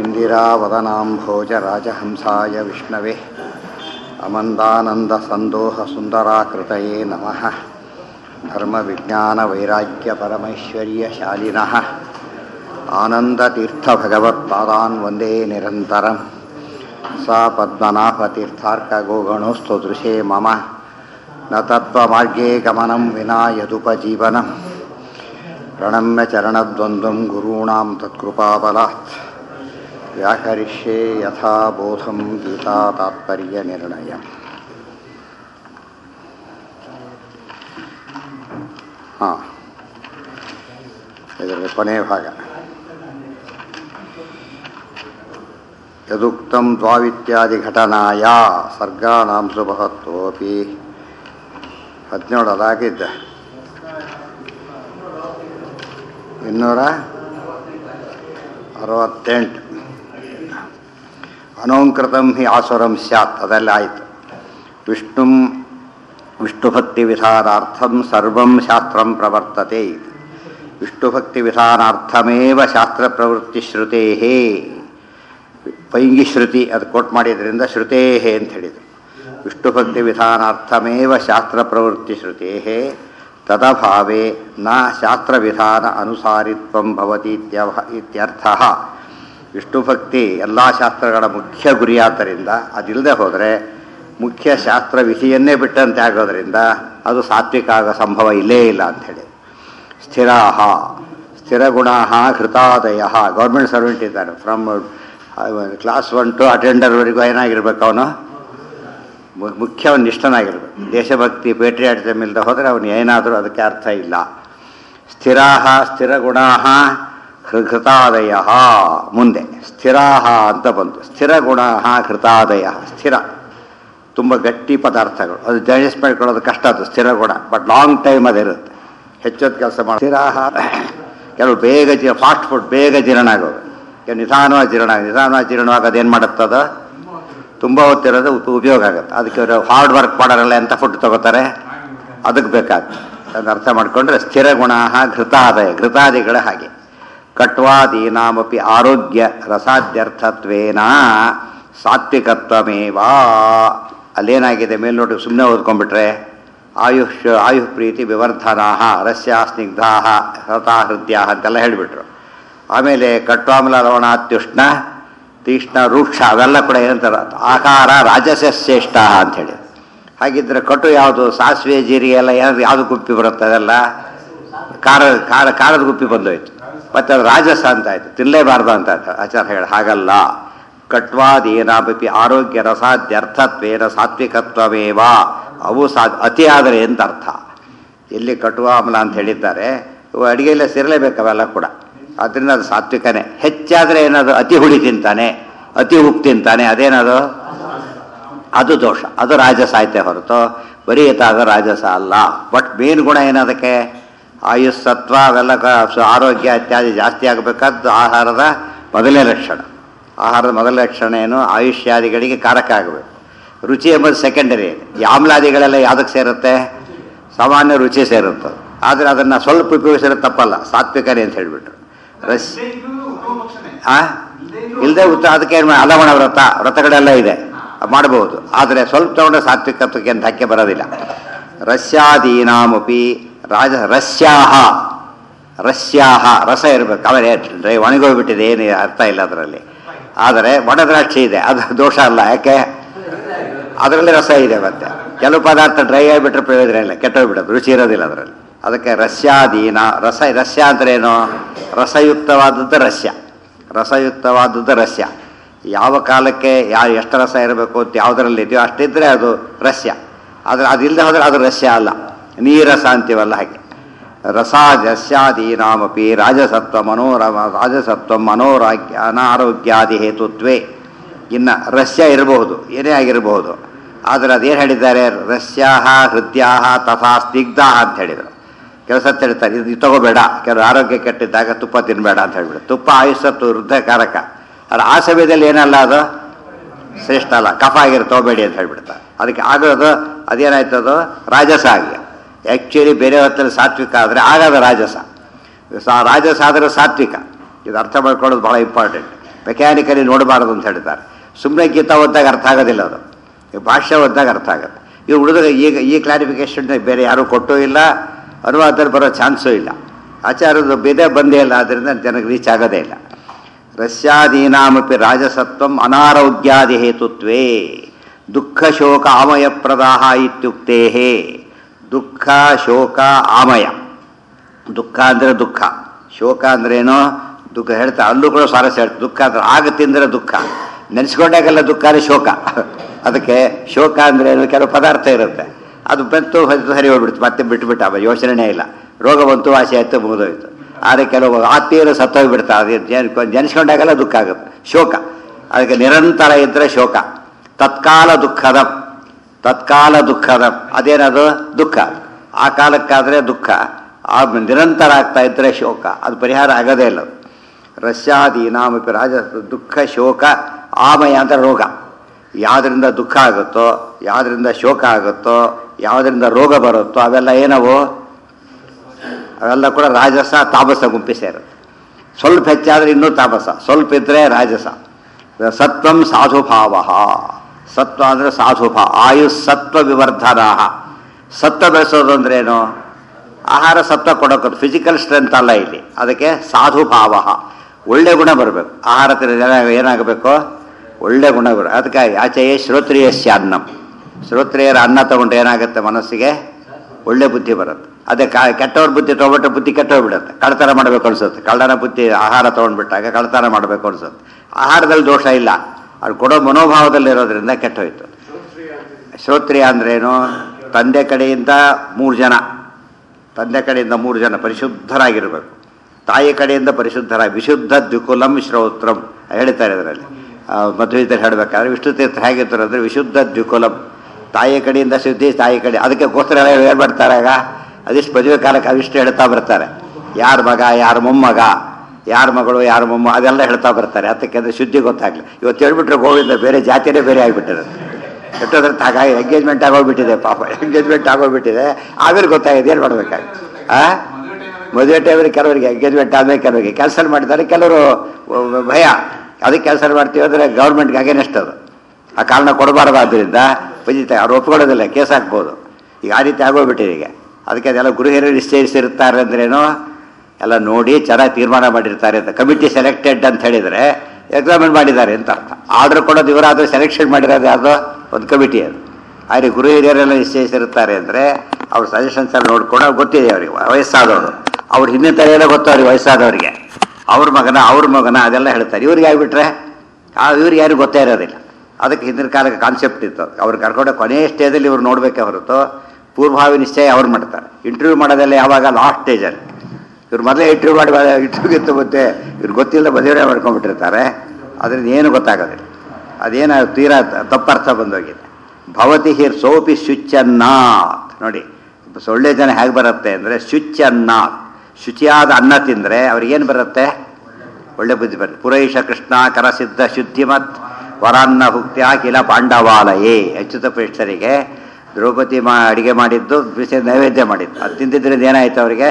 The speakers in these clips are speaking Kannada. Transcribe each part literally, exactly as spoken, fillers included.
ಇಂದಿರಾವದನಾಂಭೋಜರಾಜಹಂಸಾಯ ವಿಷ್ಣವೇ ಅಮಂದಾನಂದಸಂದೋಹಸುಂದರಾಕೃತಯೇ ನಮಃ. ಧರ್ಮವಿಜ್ಞಾನವೈರಾಗ್ಯಪರಮೈಶ್ವರ್ಯಶಾಲಿನಃ ಆನಂದತೀರ್ಥಭಗವತ್ಪಾದಾನ್ ವಂದೇ ನಿರಂತರಂ. ಸ ಪದ್ಮನಾಭತೀರ್ಥಾರ್ಕಗೋಗಣೋಸ್ತು ದೃಶೇ ಮಮ ನ ತತ್ವಮಾರ್ಗೇ ಗಮನಂ ವಿನಾ ಯದುಪಜೀವನಂ. ಪ್ರಣಮ್ಯ ಚರಣದ್ವಂದ್ವಂ ಗುರುಣಾಂ ತತ್ಕೃಪಾಬಲಾತ್ ವ್ಯಾಕರಿಷ್ಯೇ ಯಥಾ ಬೋಧಂ ಗೀತಾ ತಾತ್ಪರ್ಯ ನಿರ್ಣಯ. ಹಾಂ, ಇದರ ಕೊನೆಯ ಭಾಗ. ಯದುಕ್ತಂ ದ್ವಾವಿತ್ಯಾದಿ ಘಟನಾಯ ಸರ್ಗಾಣಾಂ ಸುಭವತ್ವೋಪಿ. ಹದಿನೇಳು ಅದಾಗಿದ್ದ ಇನ್ನೂರ ಅರವತ್ತೆಂಟು. ಅನೋಂಕೃತಂ ಹಿ ಆಸುರಂ ಸ್ಯಾತ್, ಅದೆಲ್ಲ ಆಯಿತು. ವಿಷ್ಣು ವಿಷ್ಣುಭಕ್ತಿ ವಿಧಾನಾರ್ಥಂ ಸರ್ವಂ ಶಾಸ್ತ್ರಂ ಪ್ರವರ್ತತೆ. ವಿಷ್ಣುಭಕ್ತಿ ವಿಧಾನಾರ್ಥಮೇವ ಶಾಸ್ತ್ರ ಪ್ರವೃತ್ತಿ ಶ್ರುತೇ. ಪೈಂಗಿ ಶ್ರುತಿ ಅದು ಕೋಟ್ ಮಾಡಿದ್ರಿಂದ ಶ್ರುತೇ ಅಂತ ಹೇಳಿದರು. ವಿಷ್ಣುಭಕ್ತಿ ವಿಧಾನಾರ್ಥಮೇವ ಶಾಸ್ತ್ರ ಪ್ರವೃತ್ತಿ ಶ್ರುತೇ ತದಭಾವೇ ನ ಶಾಸ್ತ್ರ ವಿಧಾನ ಅನುಸಾರಿತ್ವಂ ಭವತಿ ಇತ್ಯರ್ಥಃ. ವಿಷ್ಣುಭಕ್ತಿ ಎಲ್ಲ ಶಾಸ್ತ್ರಗಳ ಮುಖ್ಯ ಗುರಿಯಾದ್ದರಿಂದ ಅದಿಲ್ಲದೆ ಹೋದರೆ ಮುಖ್ಯ ಶಾಸ್ತ್ರ ವಿಧಿಯನ್ನೇ ಬಿಟ್ಟಂತೆ ಆಗೋದರಿಂದ ಅದು ಸಾತ್ವಿಕ ಆಗೋ ಸಂಭವ ಇಲ್ಲೇ ಇಲ್ಲ ಅಂಥೇಳಿ. ಸ್ಥಿರಾಹ ಸ್ಥಿರಗುಣಾಹ ಹೃತಾದಯ. ಗೌರ್ಮೆಂಟ್ ಸರ್ವೆಂಟ್ ಇದ್ದಾನೆ, ಫ್ರಮ್ ಕ್ಲಾಸ್ ಒನ್ ಟು ಅಟೆಂಡರ್ವರೆಗೂ ಏನಾಗಿರ್ಬೇಕು ಅವನು? ಮುಖ್ಯ ಅವನು ನಿಷ್ಠನಾಗಿರ್ಬೇಕು. ದೇಶಭಕ್ತಿ ಪೇಟ್ರಿಯಾಟಿಸಮ್ ಇಲ್ಲದೆ ಹೋದರೆ ಅವನು ಏನಾದರೂ ಅದಕ್ಕೆ ಅರ್ಥ ಇಲ್ಲ. ಸ್ಥಿರಾಹ ಸ್ಥಿರಗುಣಾಹ ಹೃತಾದಯ. ಮುಂದೆ ಸ್ಥಿರಾಹ ಅಂತ ಬಂತು. ಸ್ಥಿರಗುಣಾಹ ಹೃತಾದಯ. ಸ್ಥಿರ ತುಂಬ ಗಟ್ಟಿ ಪದಾರ್ಥಗಳು, ಅದು ಡೈಜೆಸ್ಟ್ ಮಾಡ್ಕೊಳ್ಳೋದು ಕಷ್ಟ. ಅದು ಸ್ಥಿರ ಗುಣ, ಬಟ್ ಲಾಂಗ್ ಟೈಮ್ ಅದಿರುತ್ತೆ, ಹೆಚ್ಚೊತ್ತು ಕೆಲಸ ಮಾಡಿ. ಸ್ಥಿರಾಹ ಕೆಲವು ಬೇಗ ಜೀ ಫಾಸ್ಟ್ ಫುಡ್ ಬೇಗ ಜೀರ್ಣ ಆಗೋದು, ಕೆಲವು ನಿಧಾನವಾಗಿ ಜೀರ್ಣ ಆಗ ನಿಧಾನವಾಗಿ ಜೀರ್ಣವಾಗೋದು ಏನು ಮಾಡುತ್ತದ? ತುಂಬ ಹೊತ್ತಿರೋದು ಉಪಯೋಗ ಆಗುತ್ತೆ. ಅದಕ್ಕೆ ಅವರು ಹಾರ್ಡ್ ವರ್ಕ್ ಮಾಡೋರಲ್ಲ ಎಂಥ ಫುಡ್ ತಗೋತಾರೆ, ಅದಕ್ಕೆ ಬೇಕಾಗುತ್ತೆ. ಅದನ್ನು ಅರ್ಥ ಮಾಡಿಕೊಂಡ್ರೆ ಸ್ಥಿರ ಗುಣ ಘೃತಾದಯ. ಘೃತಾದಿಗಳ ಹಾಗೆ. ಕಟ್ವಾದೀನಾಮಪಿ ಆರೋಗ್ಯ ರಸಾದ್ಯರ್ಥತ್ವೇನ ಸಾತ್ವಿಕತ್ವಮೇವ. ಅಲ್ಲೇನಾಗಿದೆ ಮೇಲ್ನೋಟಿ ಸುಮ್ಮನೆ ಓದ್ಕೊಂಡ್ಬಿಟ್ರೆ ಆಯುಷ್ ಆಯುಃ ಪ್ರೀತಿ ವಿವರ್ಧನಾ ರಸ್ಯ ಸ್ನಿಗ್ಧಾ ಹೃತಾ ಹೃದಯ ಅಂತೆಲ್ಲ ಹೇಳಿಬಿಟ್ರು. ಆಮೇಲೆ ಕಟ್ವಾಮಲ ಲವಣಾತ್ಯುಷ್ಣ ತೀಕ್ಷ್ಣ ರೂಕ್ಷ ಅವೆಲ್ಲ ಕೂಡ ಏನಂತಾರೆ ಆಕಾರ ರಾಜಸ ಶ್ರೇಷ್ಠ ಅಂಥೇಳಿ. ಹಾಗಿದ್ರೆ ಕಟು ಯಾವುದು? ಸಾಸಿವೆ ಜೀರಿಗೆ ಎಲ್ಲ ಏನಾದ್ರು ಯಾವುದು ಗುಪ್ಪಿ ಬರುತ್ತೆ? ಅದೆಲ್ಲ ಖಾರ ಖಾರ ಖಾರದ ಗುಪ್ಪಿ ಬಂದೋಯ್ತು. ಮತ್ತು ಅದು ರಾಜಸ ಅಂತ ಆಯಿತು, ತಿನ್ನಲೇಬಾರ್ದು ಅಂತ ಆಯ್ತು ಆಚಾರ ಹೇಳಿ. ಹಾಗಲ್ಲ. ಕಟ್ವಾದೇನಾಪಿ ಆರೋಗ್ಯ ರಸಾದ್ಯರ್ಥತ್ವೇನ ಸಾತ್ವಿಕತ್ವಮೇವ. ಅವು ಸಾ ಅತಿ ಆದರೆ ಎಂತ ಅರ್ಥ? ಎಲ್ಲಿ ಕಟುವಾಮಲ ಅಂತ ಹೇಳಿದ್ದಾರೆ, ಇವು ಅಡುಗೆಯಲ್ಲೇ ಸೇರಲೇಬೇಕು ಅವೆಲ್ಲ ಕೂಡ. ಆದ್ದರಿಂದ ಅದು ಸಾತ್ವಿಕನೇ. ಹೆಚ್ಚಾದರೆ ಏನದು? ಅತಿ ಹುಳಿ ತಿಂತಾನೆ, ಅತಿ ಉಪ್ಪು ತಿಂತಾನೆ, ಅದೇನದು? ಅದು ದೋಷ, ಅದು ರಾಜಸ ಆಯ್ತೆ ಹೊರತು ಬರೀ ಎತ್ತಾದ ರಾಜಸ ಅಲ್ಲ. ಬಟ್ ಮೇನ್ ಗುಣ ಏನದಕ್ಕೆ? ಆಯುಸ್ಸತ್ವ ಅವೆಲ್ಲ ಆರೋಗ್ಯ ಇತ್ಯಾದಿ ಜಾಸ್ತಿ ಆಗಬೇಕಾದ್ದು ಆಹಾರದ ಮೊದಲನೇ ಲಕ್ಷಣ. ಆಹಾರದ ಮೊದಲ ಲಕ್ಷಣ ಏನು? ಆಯುಷ್ಯಾದಿಗಳಿಗೆ ಕಾರಕ ಆಗಬೇಕು. ರುಚಿ ಎಂಬುದು ಸೆಕೆಂಡರಿ. ಈ ಆಮ್ಲಾದಿಗಳೆಲ್ಲ ಯಾವುದಕ್ಕೆ ಸೇರುತ್ತೆ? ಸಾಮಾನ್ಯ ರುಚಿ ಸೇರುತ್ತೆ. ಆದರೆ ಅದನ್ನು ಸ್ವಲ್ಪ ಉಪಯೋಗಿಸಿದ್ರೆ ತಪ್ಪಲ್ಲ, ಸಾತ್ವಿಕನೇ ಅಂತ ಹೇಳಿಬಿಟ್ರು. ರಸ್ ಹಾಂ ಇಲ್ಲದೆ ಉತ್ತ ಅದಕ್ಕೆ ಏನು ಅಲವಣ ವ್ರತ ವ್ರತಗಳೆಲ್ಲ ಇದೆ, ಮಾಡಬಹುದು. ಆದರೆ ಸ್ವಲ್ಪ ತಗೊಂಡ್ರೆ ಸಾತ್ವಿಕತ್ವಕ್ಕೆ ಅಂತ ಹಕ್ಕೆ ಬರೋದಿಲ್ಲ. ರಸ್ಯಾದೀನಾಮಪಿ ರಾಜ ರಸ್ಯಾಹ ರಸ್ಯಾಹ ರಸ ಇರಬೇಕು. ಅವರೇ ಡ್ರೈ ಒಣಗೋಗ್ಬಿಟ್ಟಿದೆ, ಏನು ಅರ್ಥ ಇಲ್ಲ ಅದರಲ್ಲಿ. ಆದರೆ ಒಣದ್ರಾಕ್ಷಿ ಇದೆ, ಅದು ದೋಷ ಅಲ್ಲ. ಯಾಕೆ? ಅದರಲ್ಲಿ ರಸ ಇದೆ. ಮತ್ತೆ ಕೆಲವು ಪದಾರ್ಥ ಡ್ರೈ ಆಗಿಬಿಟ್ರೆ ಪ್ರಯೋಜನ ಇಲ್ಲ, ಕೆಟ್ಟೋಗ್ಬಿಡೋದು, ರುಚಿ ಇರೋದಿಲ್ಲ ಅದರಲ್ಲಿ. ಅದಕ್ಕೆ ರಸ್ಯಾದೀನ ರಸ. ರಸ್ಯ ಅಂದ್ರೇನು? ರಸಯುಕ್ತವಾದದ್ದು ರಸ್ಯ. ರಸಯುಕ್ತವಾದದ್ದು ರಸ್ಯ. ಯಾವ ಕಾಲಕ್ಕೆ ಯಾವ ಎಷ್ಟು ರಸ ಇರಬೇಕು ಅಂತ ಯಾವುದರಲ್ಲಿ ಇದೆಯೋ ಅಷ್ಟಿದ್ರೆ ಅದು ರಸ್ಯ. ಆದರೆ ಅದಿಲ್ಲದೆ ಹೋದರೆ ಅದು ರಸ್ಯ ಅಲ್ಲ, ನೀರಸ ಅಂತೀವಲ್ಲ ಹಾಗೆ. ರಸ ರಸ್ಯಾದೀನಾಮಪಿ ರಾಜಸತ್ವ ಮನೋರಮ ರಾಜಸತ್ವ ಮನೋರಾಗ್ಯ ಅನಾರೋಗ್ಯಾದಿ ಹೇತುತ್ವೇ. ಇನ್ನು ರಸ್ಯ ಇರಬಹುದು, ಏನೇ ಆಗಿರಬಹುದು. ಆದರೆ ಅದೇನು ಹೇಳಿದ್ದಾರೆ? ರಸ್ಯಾಹ ಹೃದಯಾಹ ತಥಾ ಸ್ನಿಗ್ಧಾ ಅಂತ ಹೇಳಿದರು. ಕೆಲಸ ಹೇಳ್ತಾರೆ ಇದು ತಗೋಬೇಡ, ಕೆಲವು ಆರೋಗ್ಯ ಕೆಟ್ಟಿದ್ದಾಗ ತುಪ್ಪ ತಿನ್ನಬೇಡ ಅಂತ ಹೇಳ್ಬಿಡು. ತುಪ್ಪ ಆಯುಷ್ಸತ್ತು ವೃದ್ಧಕಾರಕ. ಆದರೆ ಆ ಸಮಯದಲ್ಲಿ ಏನಲ್ಲ, ಅದು ಶ್ರೇಷ್ಠ ಅಲ್ಲ, ಕಫ ಆಗಿರೋ ತಗೋಬೇಡಿ ಅಂತ ಹೇಳ್ಬಿಡ್ತಾರೆ. ಅದಕ್ಕೆ ಆಗೋದು ಅದೇನಾಯ್ತದು? ರಾಜಸ ಆಗಿ. ಆ್ಯಕ್ಚುಲಿ ಬೇರೆ ಹೊತ್ತಲ್ಲಿ ಸಾತ್ವಿಕ ಆದರೆ ಆಗದ ರಾಜಸ. ಸಾ ರಾಜಸ ಆದರೆ ಸಾತ್ವಿಕ. ಇದು ಅರ್ಥ ಮಾಡ್ಕೊಳ್ಳೋದು ಭಾಳ ಇಂಪಾರ್ಟೆಂಟ್. ಮೆಕ್ಯಾನಿಕಲಿ ನೋಡಬಾರ್ದು ಅಂತ ಹೇಳ್ತಾರೆ. ಸುಮ್ಮನೆ ಗೀತಾ ಓದಿದಾಗ ಅರ್ಥ ಆಗೋದಿಲ್ಲ, ಅದು ಭಾಷೆ ಓದಿದಾಗ ಅರ್ಥ ಆಗುತ್ತೆ. ಇವು ಹುಡುಗ ಈಗ ಈ ಕ್ಲಾರಿಫಿಕೇಶನ್ ಬೇರೆ ಯಾರೂ ಕೊಟ್ಟೂ ಇಲ್ಲ, ಅನುವಾದದಲ್ಲಿ ಬರೋ ಚಾನ್ಸೂ ಇಲ್ಲ. ಆಚಾರ್ಯದ ಬೇದೆ ಬಂದೇ ಇಲ್ಲ, ಆದ್ದರಿಂದ ಜನಕ್ಕೆ ರೀಚ್ ಆಗೋದೇ ಇಲ್ಲ. ರಸ್ಯಾದೀನಾಮಪಿ ರಾಜಸತ್ವಂ ಅನಾರೋಗ್ಯಾದಿ ಹೇತುತ್ವೇ ದುಃಖ ಶೋಕ ಆಮಯ ಪ್ರದಾಹ ಇತ್ಯುಕ್ತೇ. ದುಃಖ ಶೋಕ ಆಮಯ, ದುಃಖ ಅಂದರೆ ದುಃಖ, ಶೋಕ ಅಂದ್ರೇನೋ ದುಃಖ ಹೇಳ್ತಾ, ಅಲ್ಲೂ ಕೂಡ ಸ್ವಾರಸ್ಯ ಹೇಳ್ತಾರೆ. ದುಃಖ ಅಂದ್ರೆ ಆಗ ತಿಂದರೆ ದುಃಖ, ನೆನೆಸ್ಕೊಂಡಾಗೆಲ್ಲ ದುಃಖ ಅಂದರೆ ಶೋಕ. ಅದಕ್ಕೆ ಶೋಕ ಅಂದರೆ ಕೆಲವು ಪದಾರ್ಥ ಇರುತ್ತೆ, ಅದು ಬಂತು ಹೊತ್ತು ಸರಿ ಹೋಗ್ಬಿಡ್ತು, ಮತ್ತೆ ಬಿಟ್ಟುಬಿಟ್ಟು ಆ ಯೋಚನೆ ಇಲ್ಲ, ರೋಗ ಬಂತು ವಾಸಿ ಆಯಿತು ಮುಗಿದೋಯ್ತು. ಆದರೆ ಕೆಲವು ಆತ್ಮೀಯರು ಸತ್ತೋಗ್ಬಿಡ್ತಾರೆ, ಅದು ನೆನೆಸ್ಕೊಂಡಾಗೆಲ್ಲ ದುಃಖ ಆಗುತ್ತೆ, ಶೋಕ. ಅದಕ್ಕೆ ನಿರಂತರ ಇದ್ದರೆ ಶೋಕ. ತತ್ಕಾಲ ದುಃಖದ, ತತ್ಕಾಲ ದುಃಖದ ಅದೇನದು ದುಃಖ, ಆ ಕಾಲಕ್ಕಾದರೆ ದುಃಖ, ಆ ನಿರಂತರ ಆಗ್ತಾ ಇದ್ದರೆ ಶೋಕ, ಅದು ಪರಿಹಾರ ಆಗೋದೇ ಇಲ್ಲ. ರಸ್ಯಾದೀನಾಮಪಿ ರಾಜ ದುಃಖ ಶೋಕ ಆಮಯ ಅಂತ ರೋಗ. ಯಾವುದರಿಂದ ದುಃಖ ಆಗುತ್ತೋ, ಯಾವುದರಿಂದ ಶೋಕ ಆಗುತ್ತೋ, ಯಾವುದರಿಂದ ರೋಗ ಬರುತ್ತೋ ಅವೆಲ್ಲ ಏನವು, ಅವೆಲ್ಲ ಕೂಡ ರಾಜಸ ತಾಮಸ ಗುಂಪಿ ಸೇರುತ್ತೆ. ಸ್ವಲ್ಪ ಹೆಚ್ಚಾದರೆ ಇನ್ನೂ ತಾಮಸ, ಸ್ವಲ್ಪ ಇದ್ದರೆ ರಾಜಸ. ಸತ್ವಂ ಸಾಧುಭಾವ, ಸತ್ವ ಅಂದರೆ ಸಾಧುಭಾವ. ಆಯುಸ್ ಸತ್ವ ವಿವರ್ಧನ. ಸತ್ವ ಬೆಳೆಸೋದು ಅಂದ್ರೇನು, ಆಹಾರ ಸತ್ವ ಕೊಡೋದು, ಫಿಸಿಕಲ್ ಸ್ಟ್ರೆಂತ್ ಅಲ್ಲ ಇಲ್ಲಿ. ಅದಕ್ಕೆ ಸಾಧುಭಾವ, ಒಳ್ಳೆ ಗುಣ ಬರಬೇಕು. ಆಹಾರ ಏನಾಗಬೇಕು, ಒಳ್ಳೆ ಗುಣ ಬರಬೇಕು. ಅದಕ್ಕೆ ಆಚೆಯೇ ಶ್ರೋತ್ರಿಯಸ್ಯ ಅನ್ನಂ, ಶ್ರೋತ್ರಿಯರ ಅನ್ನ ತಗೊಂಡು ಏನಾಗುತ್ತೆ, ಮನಸ್ಸಿಗೆ ಒಳ್ಳೆ ಬುದ್ಧಿ ಬರುತ್ತೆ. ಅದೇ ಕ ಕೆಟ್ಟವ್ರ ಬುದ್ಧಿ ತೊಗೊಂಡ್ರೆ ಬುದ್ಧಿ ಕೆಟ್ಟೋಗ್ಬಿಡುತ್ತೆ, ಕಳ್ತನ ಮಾಡಬೇಕು ಅನ್ಸುತ್ತೆ. ಕಳ್ಳನ ಬುದ್ಧಿ ಆಹಾರ ತೊಗೊಂಡ್ಬಿಟ್ಟಾಗ ಕಳ್ತನ ಮಾಡಬೇಕು ಅನ್ಸುತ್ತೆ. ಆಹಾರದಲ್ಲಿ ದೋಷ ಇಲ್ಲ, ಅದು ಕೊಡೋ ಮನೋಭಾವದಲ್ಲಿರೋದ್ರಿಂದ ಕೆಟ್ಟೋಯ್ತು. ಶ್ರೋತ್ರಿಯ ಅಂದ್ರೇನು, ತಂದೆ ಕಡೆಯಿಂದ ಮೂರು ಜನ, ತಂದೆ ಕಡೆಯಿಂದ ಮೂರು ಜನ ಪರಿಶುದ್ಧರಾಗಿರಬೇಕು, ತಾಯಿ ಕಡೆಯಿಂದ ಪರಿಶುದ್ಧರಾಗಿ, ವಿಶುದ್ಧ ದ್ವಿಕುಲಂ ಶ್ರೋತ್ರಂ ಹೇಳ್ತಾರೆ ಅದರಲ್ಲಿ. ಮಧ್ವೀತರು ಹೇಳಬೇಕಾದ್ರೆ ವಿಷ್ಣು ತೀರ್ಥ ಹೇಗಿರ್ತಾರೆ ಅಂದರೆ ವಿಶುದ್ಧ ದ್ವಿಕುಲಂ, ತಾಯಿ ಕಡೆಯಿಂದ ಶುದ್ಧಿ, ತಾಯಿ ಕಡೆ. ಅದಕ್ಕೆ ಗೋತ್ರ ಎಲ್ಲ ಏನು ಮಾಡ್ತಾರೆ, ಆಗ ಅದಿಷ್ಟು ಮದುವೆ ಕಾಲಕ್ಕೆ ಅವಿಷ್ಟು ಹೇಳ್ತಾ ಬರ್ತಾರೆ, ಯಾರ ಮಗ ಯಾರ ಮೊಮ್ಮಗ, ಯಾರ ಮಗಳು ಯಾರ ಮೊಮ್ಮ, ಅದೆಲ್ಲ ಹೇಳ್ತಾ ಬರ್ತಾರೆ. ಅದಕ್ಕೆ ಅಂದರೆ ಶುದ್ಧಿ ಗೊತ್ತಾಗಲಿ. ಇವತ್ತು ಹೇಳ್ಬಿಟ್ರೆ ಗೋವಿಂದ ಬೇರೆ ಜಾತಿಯೇ ಬೇರೆ ಆಗಿಬಿಟ್ಟಿರುತ್ತೆ. ಎಷ್ಟೋದ್ರ ಹಾಗಾಗಿ ಎಂಗೇಜ್ಮೆಂಟ್ ಆಗೋಗ್ಬಿಟ್ಟಿದೆ, ಪಾಪ ಎಂಗೇಜ್ಮೆಂಟ್ ಆಗೋಗ್ಬಿಟ್ಟಿದೆ. ಆಮೇಲೆ ಗೊತ್ತಾಗಿದೆ ಏನು ಮಾಡಬೇಕಾಗಿ. ಆ ಮದುವೆ ಟೈಮಲ್ಲಿ ಕೆಲವರಿಗೆ ಎಂಗೇಜ್ಮೆಂಟ್ ಆದಮೇಲೆ ಕೆಲವರಿಗೆ ಕ್ಯಾನ್ಸಲ್ ಮಾಡಿದ್ದಾರೆ, ಕೆಲವರು ಭಯ, ಅದಕ್ಕೆ ಕ್ಯಾನ್ಸಲ್ ಮಾಡ್ತೀವಿ ಅಂದರೆ ಗೌರ್ಮೆಂಟ್ಗೆ ಅಗೇನೆಸ್ಟ್ ಅದು, ಆ ಕಾರಣ ಕೊಡಬಾರ್ದು. ಆದ್ದರಿಂದ ಪಂಜಿತ ಅವ್ರು ಒಪ್ಕೊಳ್ಳೋದಿಲ್ಲ, ಕೇಸ್ ಹಾಕ್ಬೋದು. ಈಗ ಆ ರೀತಿ ಆಗೋಗ್ಬಿಟ್ಟಿದೆ ಈಗ. ಅದಕ್ಕೆ ಅದೆಲ್ಲ ಗುರು ಹಿರಿಯರು ನಿಶ್ಚಯಿಸಿರ್ತಾರೆ ಅಂದ್ರೇನು, ಎಲ್ಲ ನೋಡಿ ಚೆನ್ನಾಗಿ ತೀರ್ಮಾನ ಮಾಡಿರ್ತಾರೆ ಅಂತ. ಕಮಿಟಿ ಸೆಲೆಕ್ಟೆಡ್ ಅಂತ ಹೇಳಿದರೆ ಎಕ್ಸಾಮಿನ್ ಮಾಡಿದ್ದಾರೆ ಅಂತ ಅರ್ಥ. ಆರ್ಡರ್ ಕೊಡೋದು ಇವರಾದರೂ ಸೆಲೆಕ್ಷನ್ ಮಾಡಿರೋದು ಯಾವುದೋ ಒಂದು ಕಮಿಟಿ ಅದು. ಆದರೆ ಗುರು ಹಿರಿಯರೆಲ್ಲ ನಿಶ್ಚಯಿಸಿರ್ತಾರೆ ಅಂದರೆ ಅವ್ರ ಸಜೆಷನ್ಸ್ ಎಲ್ಲ ನೋಡ್ಕೊಂಡು ಅವ್ರು ಗೊತ್ತಿದೆ ಅವರಿಗೆ, ವಯಸ್ಸಾದವರು ಅವ್ರು ಹಿಂದಿನ ತಲೆಯೆಲ್ಲ ಗೊತ್ತವ್ರಿಗೆ, ವಯಸ್ಸಾದವರಿಗೆ ಅವ್ರ ಮಗನ ಅವ್ರ ಮಗನ ಅದೆಲ್ಲ ಹೇಳ್ತಾರೆ. ಇವ್ರಿಗೆ ಆಗಿಬಿಟ್ರೆ ಆ ಇವ್ರಿಗೆ ಯಾರಿಗೂ ಗೊತ್ತೇ ಇರೋದಿಲ್ಲ. ಅದಕ್ಕೆ ಹಿಂದಿನ ಕಾಲಕ್ಕೆ ಕಾನ್ಸೆಪ್ಟ್ ಇತ್ತು, ಅವ್ರು ಕರ್ಕೊಂಡು ಕೊನೆಯ ಸ್ಟೇಜಲ್ಲಿ ಇವ್ರು ನೋಡಬೇಕೆ ಹೊರತು ಪೂರ್ವಭಾವಿ ನಿಶ್ಚಯ ಅವ್ರು ಮಾಡ್ತಾರೆ. ಇಂಟರ್ವ್ಯೂ ಮಾಡೋದೆಲ್ಲ ಯಾವಾಗ ಲಾಸ್ಟ್ ಸ್ಟೇಜಲ್ಲಿ. ಇವ್ರು ಮೊದಲೇ ಇಂಟರ್ವ್ಯೂ ಮಾಡಿ ಇಂಟರ್ವ್ಯೂಗಿತ್ತು ಮತ್ತೆ ಇವ್ರು ಗೊತ್ತಿಲ್ಲ ಮದುವೆ ಮಾಡ್ಕೊಂಡ್ಬಿಟ್ಟಿರ್ತಾರೆ, ಅದರಿಂದ ಏನು ಗೊತ್ತಾಗೋದಿಲ್ಲ. ಅದೇನು ತೀರಾ ತಪ್ಪರ್ಥ ಬಂದೋಗಿದೆ. ಭವತಿ ಹಿರ್ ಸೋಪಿ ಶುಚನ್ನಾಥ್. ನೋಡಿ ಒಳ್ಳೆ ಜನ ಹೇಗೆ ಬರುತ್ತೆ ಅಂದರೆ ಶುಚನ್ನಾಥ್, ಶುಚಿಯಾದ ಅನ್ನ ತಿಂದರೆ ಅವ್ರಿಗೇನು ಬರುತ್ತೆ, ಒಳ್ಳೆ ಬುದ್ಧಿ ಬರುತ್ತೆ. ಪುರೈಷ ಕೃಷ್ಣ ಕರಸಿದ್ಧ ಶುದ್ಧಿಮತ್ ವರಾನ್ನ ಭುಕ್ತ್ಯ ಕಿಲ ಪಾಂಡವಾಲಯೇ. ಅಚ್ಯುತ ಪ್ರೇಷ್ಠರಿಗೆ ದ್ರೌಪದಿ ಮಾ ಅಡುಗೆ ಮಾಡಿದ್ದು ಬಿಸಿ ನೈವೇದ್ಯ ಮಾಡಿದ್ದು, ಅದು ತಿಂದಿದ್ದರಿಂದ ಏನಾಯಿತು ಅವರಿಗೆ,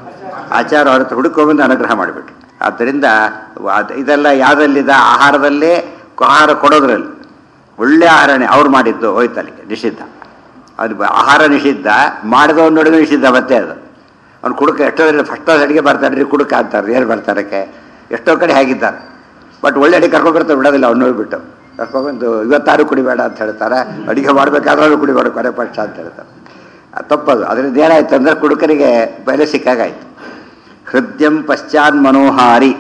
ಆಚಾರ ಅವ್ರ ಹತ್ರ ಹುಡುಕೊಂಬಂದು ಅನುಗ್ರಹ ಮಾಡಿಬಿಟ್ರು. ಆದ್ದರಿಂದ ಇದೆಲ್ಲ ಯಾವುದಲ್ಲಿದೆ, ಆಹಾರದಲ್ಲೇ ಆಹಾರ ಕೊಡೋದ್ರಲ್ಲಿ ಒಳ್ಳೆ ಆಹಾರನೇ ಅವ್ರು ಮಾಡಿದ್ದು ಹೋಯ್ತಲ್ಲಿಗೆ ನಿಷಿದ್ಧ. ಅದು ಆಹಾರ ನಿಷಿದ್ಧ, ಮಾಡಿದವನ್ನ ನೋಡಿದ್ರೆ ನಿಷಿದ್ಧ. ಮತ್ತೆ ಅದು ಅವ್ನು ಕುಡುಕ ಎಷ್ಟೋ ಫಸ್ಟ್ ಅಡುಗೆ ಬರ್ತಾರೆ ಕುಡುಕ ಅಂತಾರೆ, ಏನು ಬರ್ತಾರಕ್ಕೆ ಎಷ್ಟೋ ಕಡೆ ಹೇಗಿದ್ದಾರೆ. ಬಟ್ ಒಳ್ಳೆ ಅಡುಗೆ ಕರ್ಕೊಂಡ್ಬರ್ತಾರೆ, ಬಿಡೋದಿಲ್ಲ ಅವ್ನು ನೋಡ್ಬಿಟ್ಟು ಕರ್ಕೊಂಡ್ಬಂದು ಇವತ್ತಾರು ಕುಡಿಬೇಡ ಅಂತ ಹೇಳ್ತಾರೆ, ಅಡುಗೆ ಮಾಡಬೇಕಾದ್ರೂ ಕುಡಿಬೇಡ ಕೊನೆ ಪಕ್ಷ ಅಂತ ಹೇಳ್ತಾರೆ. ಅದು ತಪ್ಪದು. ಅದರಿಂದ ಏನಾಯ್ತು ಅಂದರೆ ಕುಡುಕರಿಗೆ ಬೆಲೆ ಸಿಕ್ಕಾಗಾಯ್ತು. ಹೃದಯಂ ಪಶ್ಚಾನ್ ಮನೋಹಾರಿ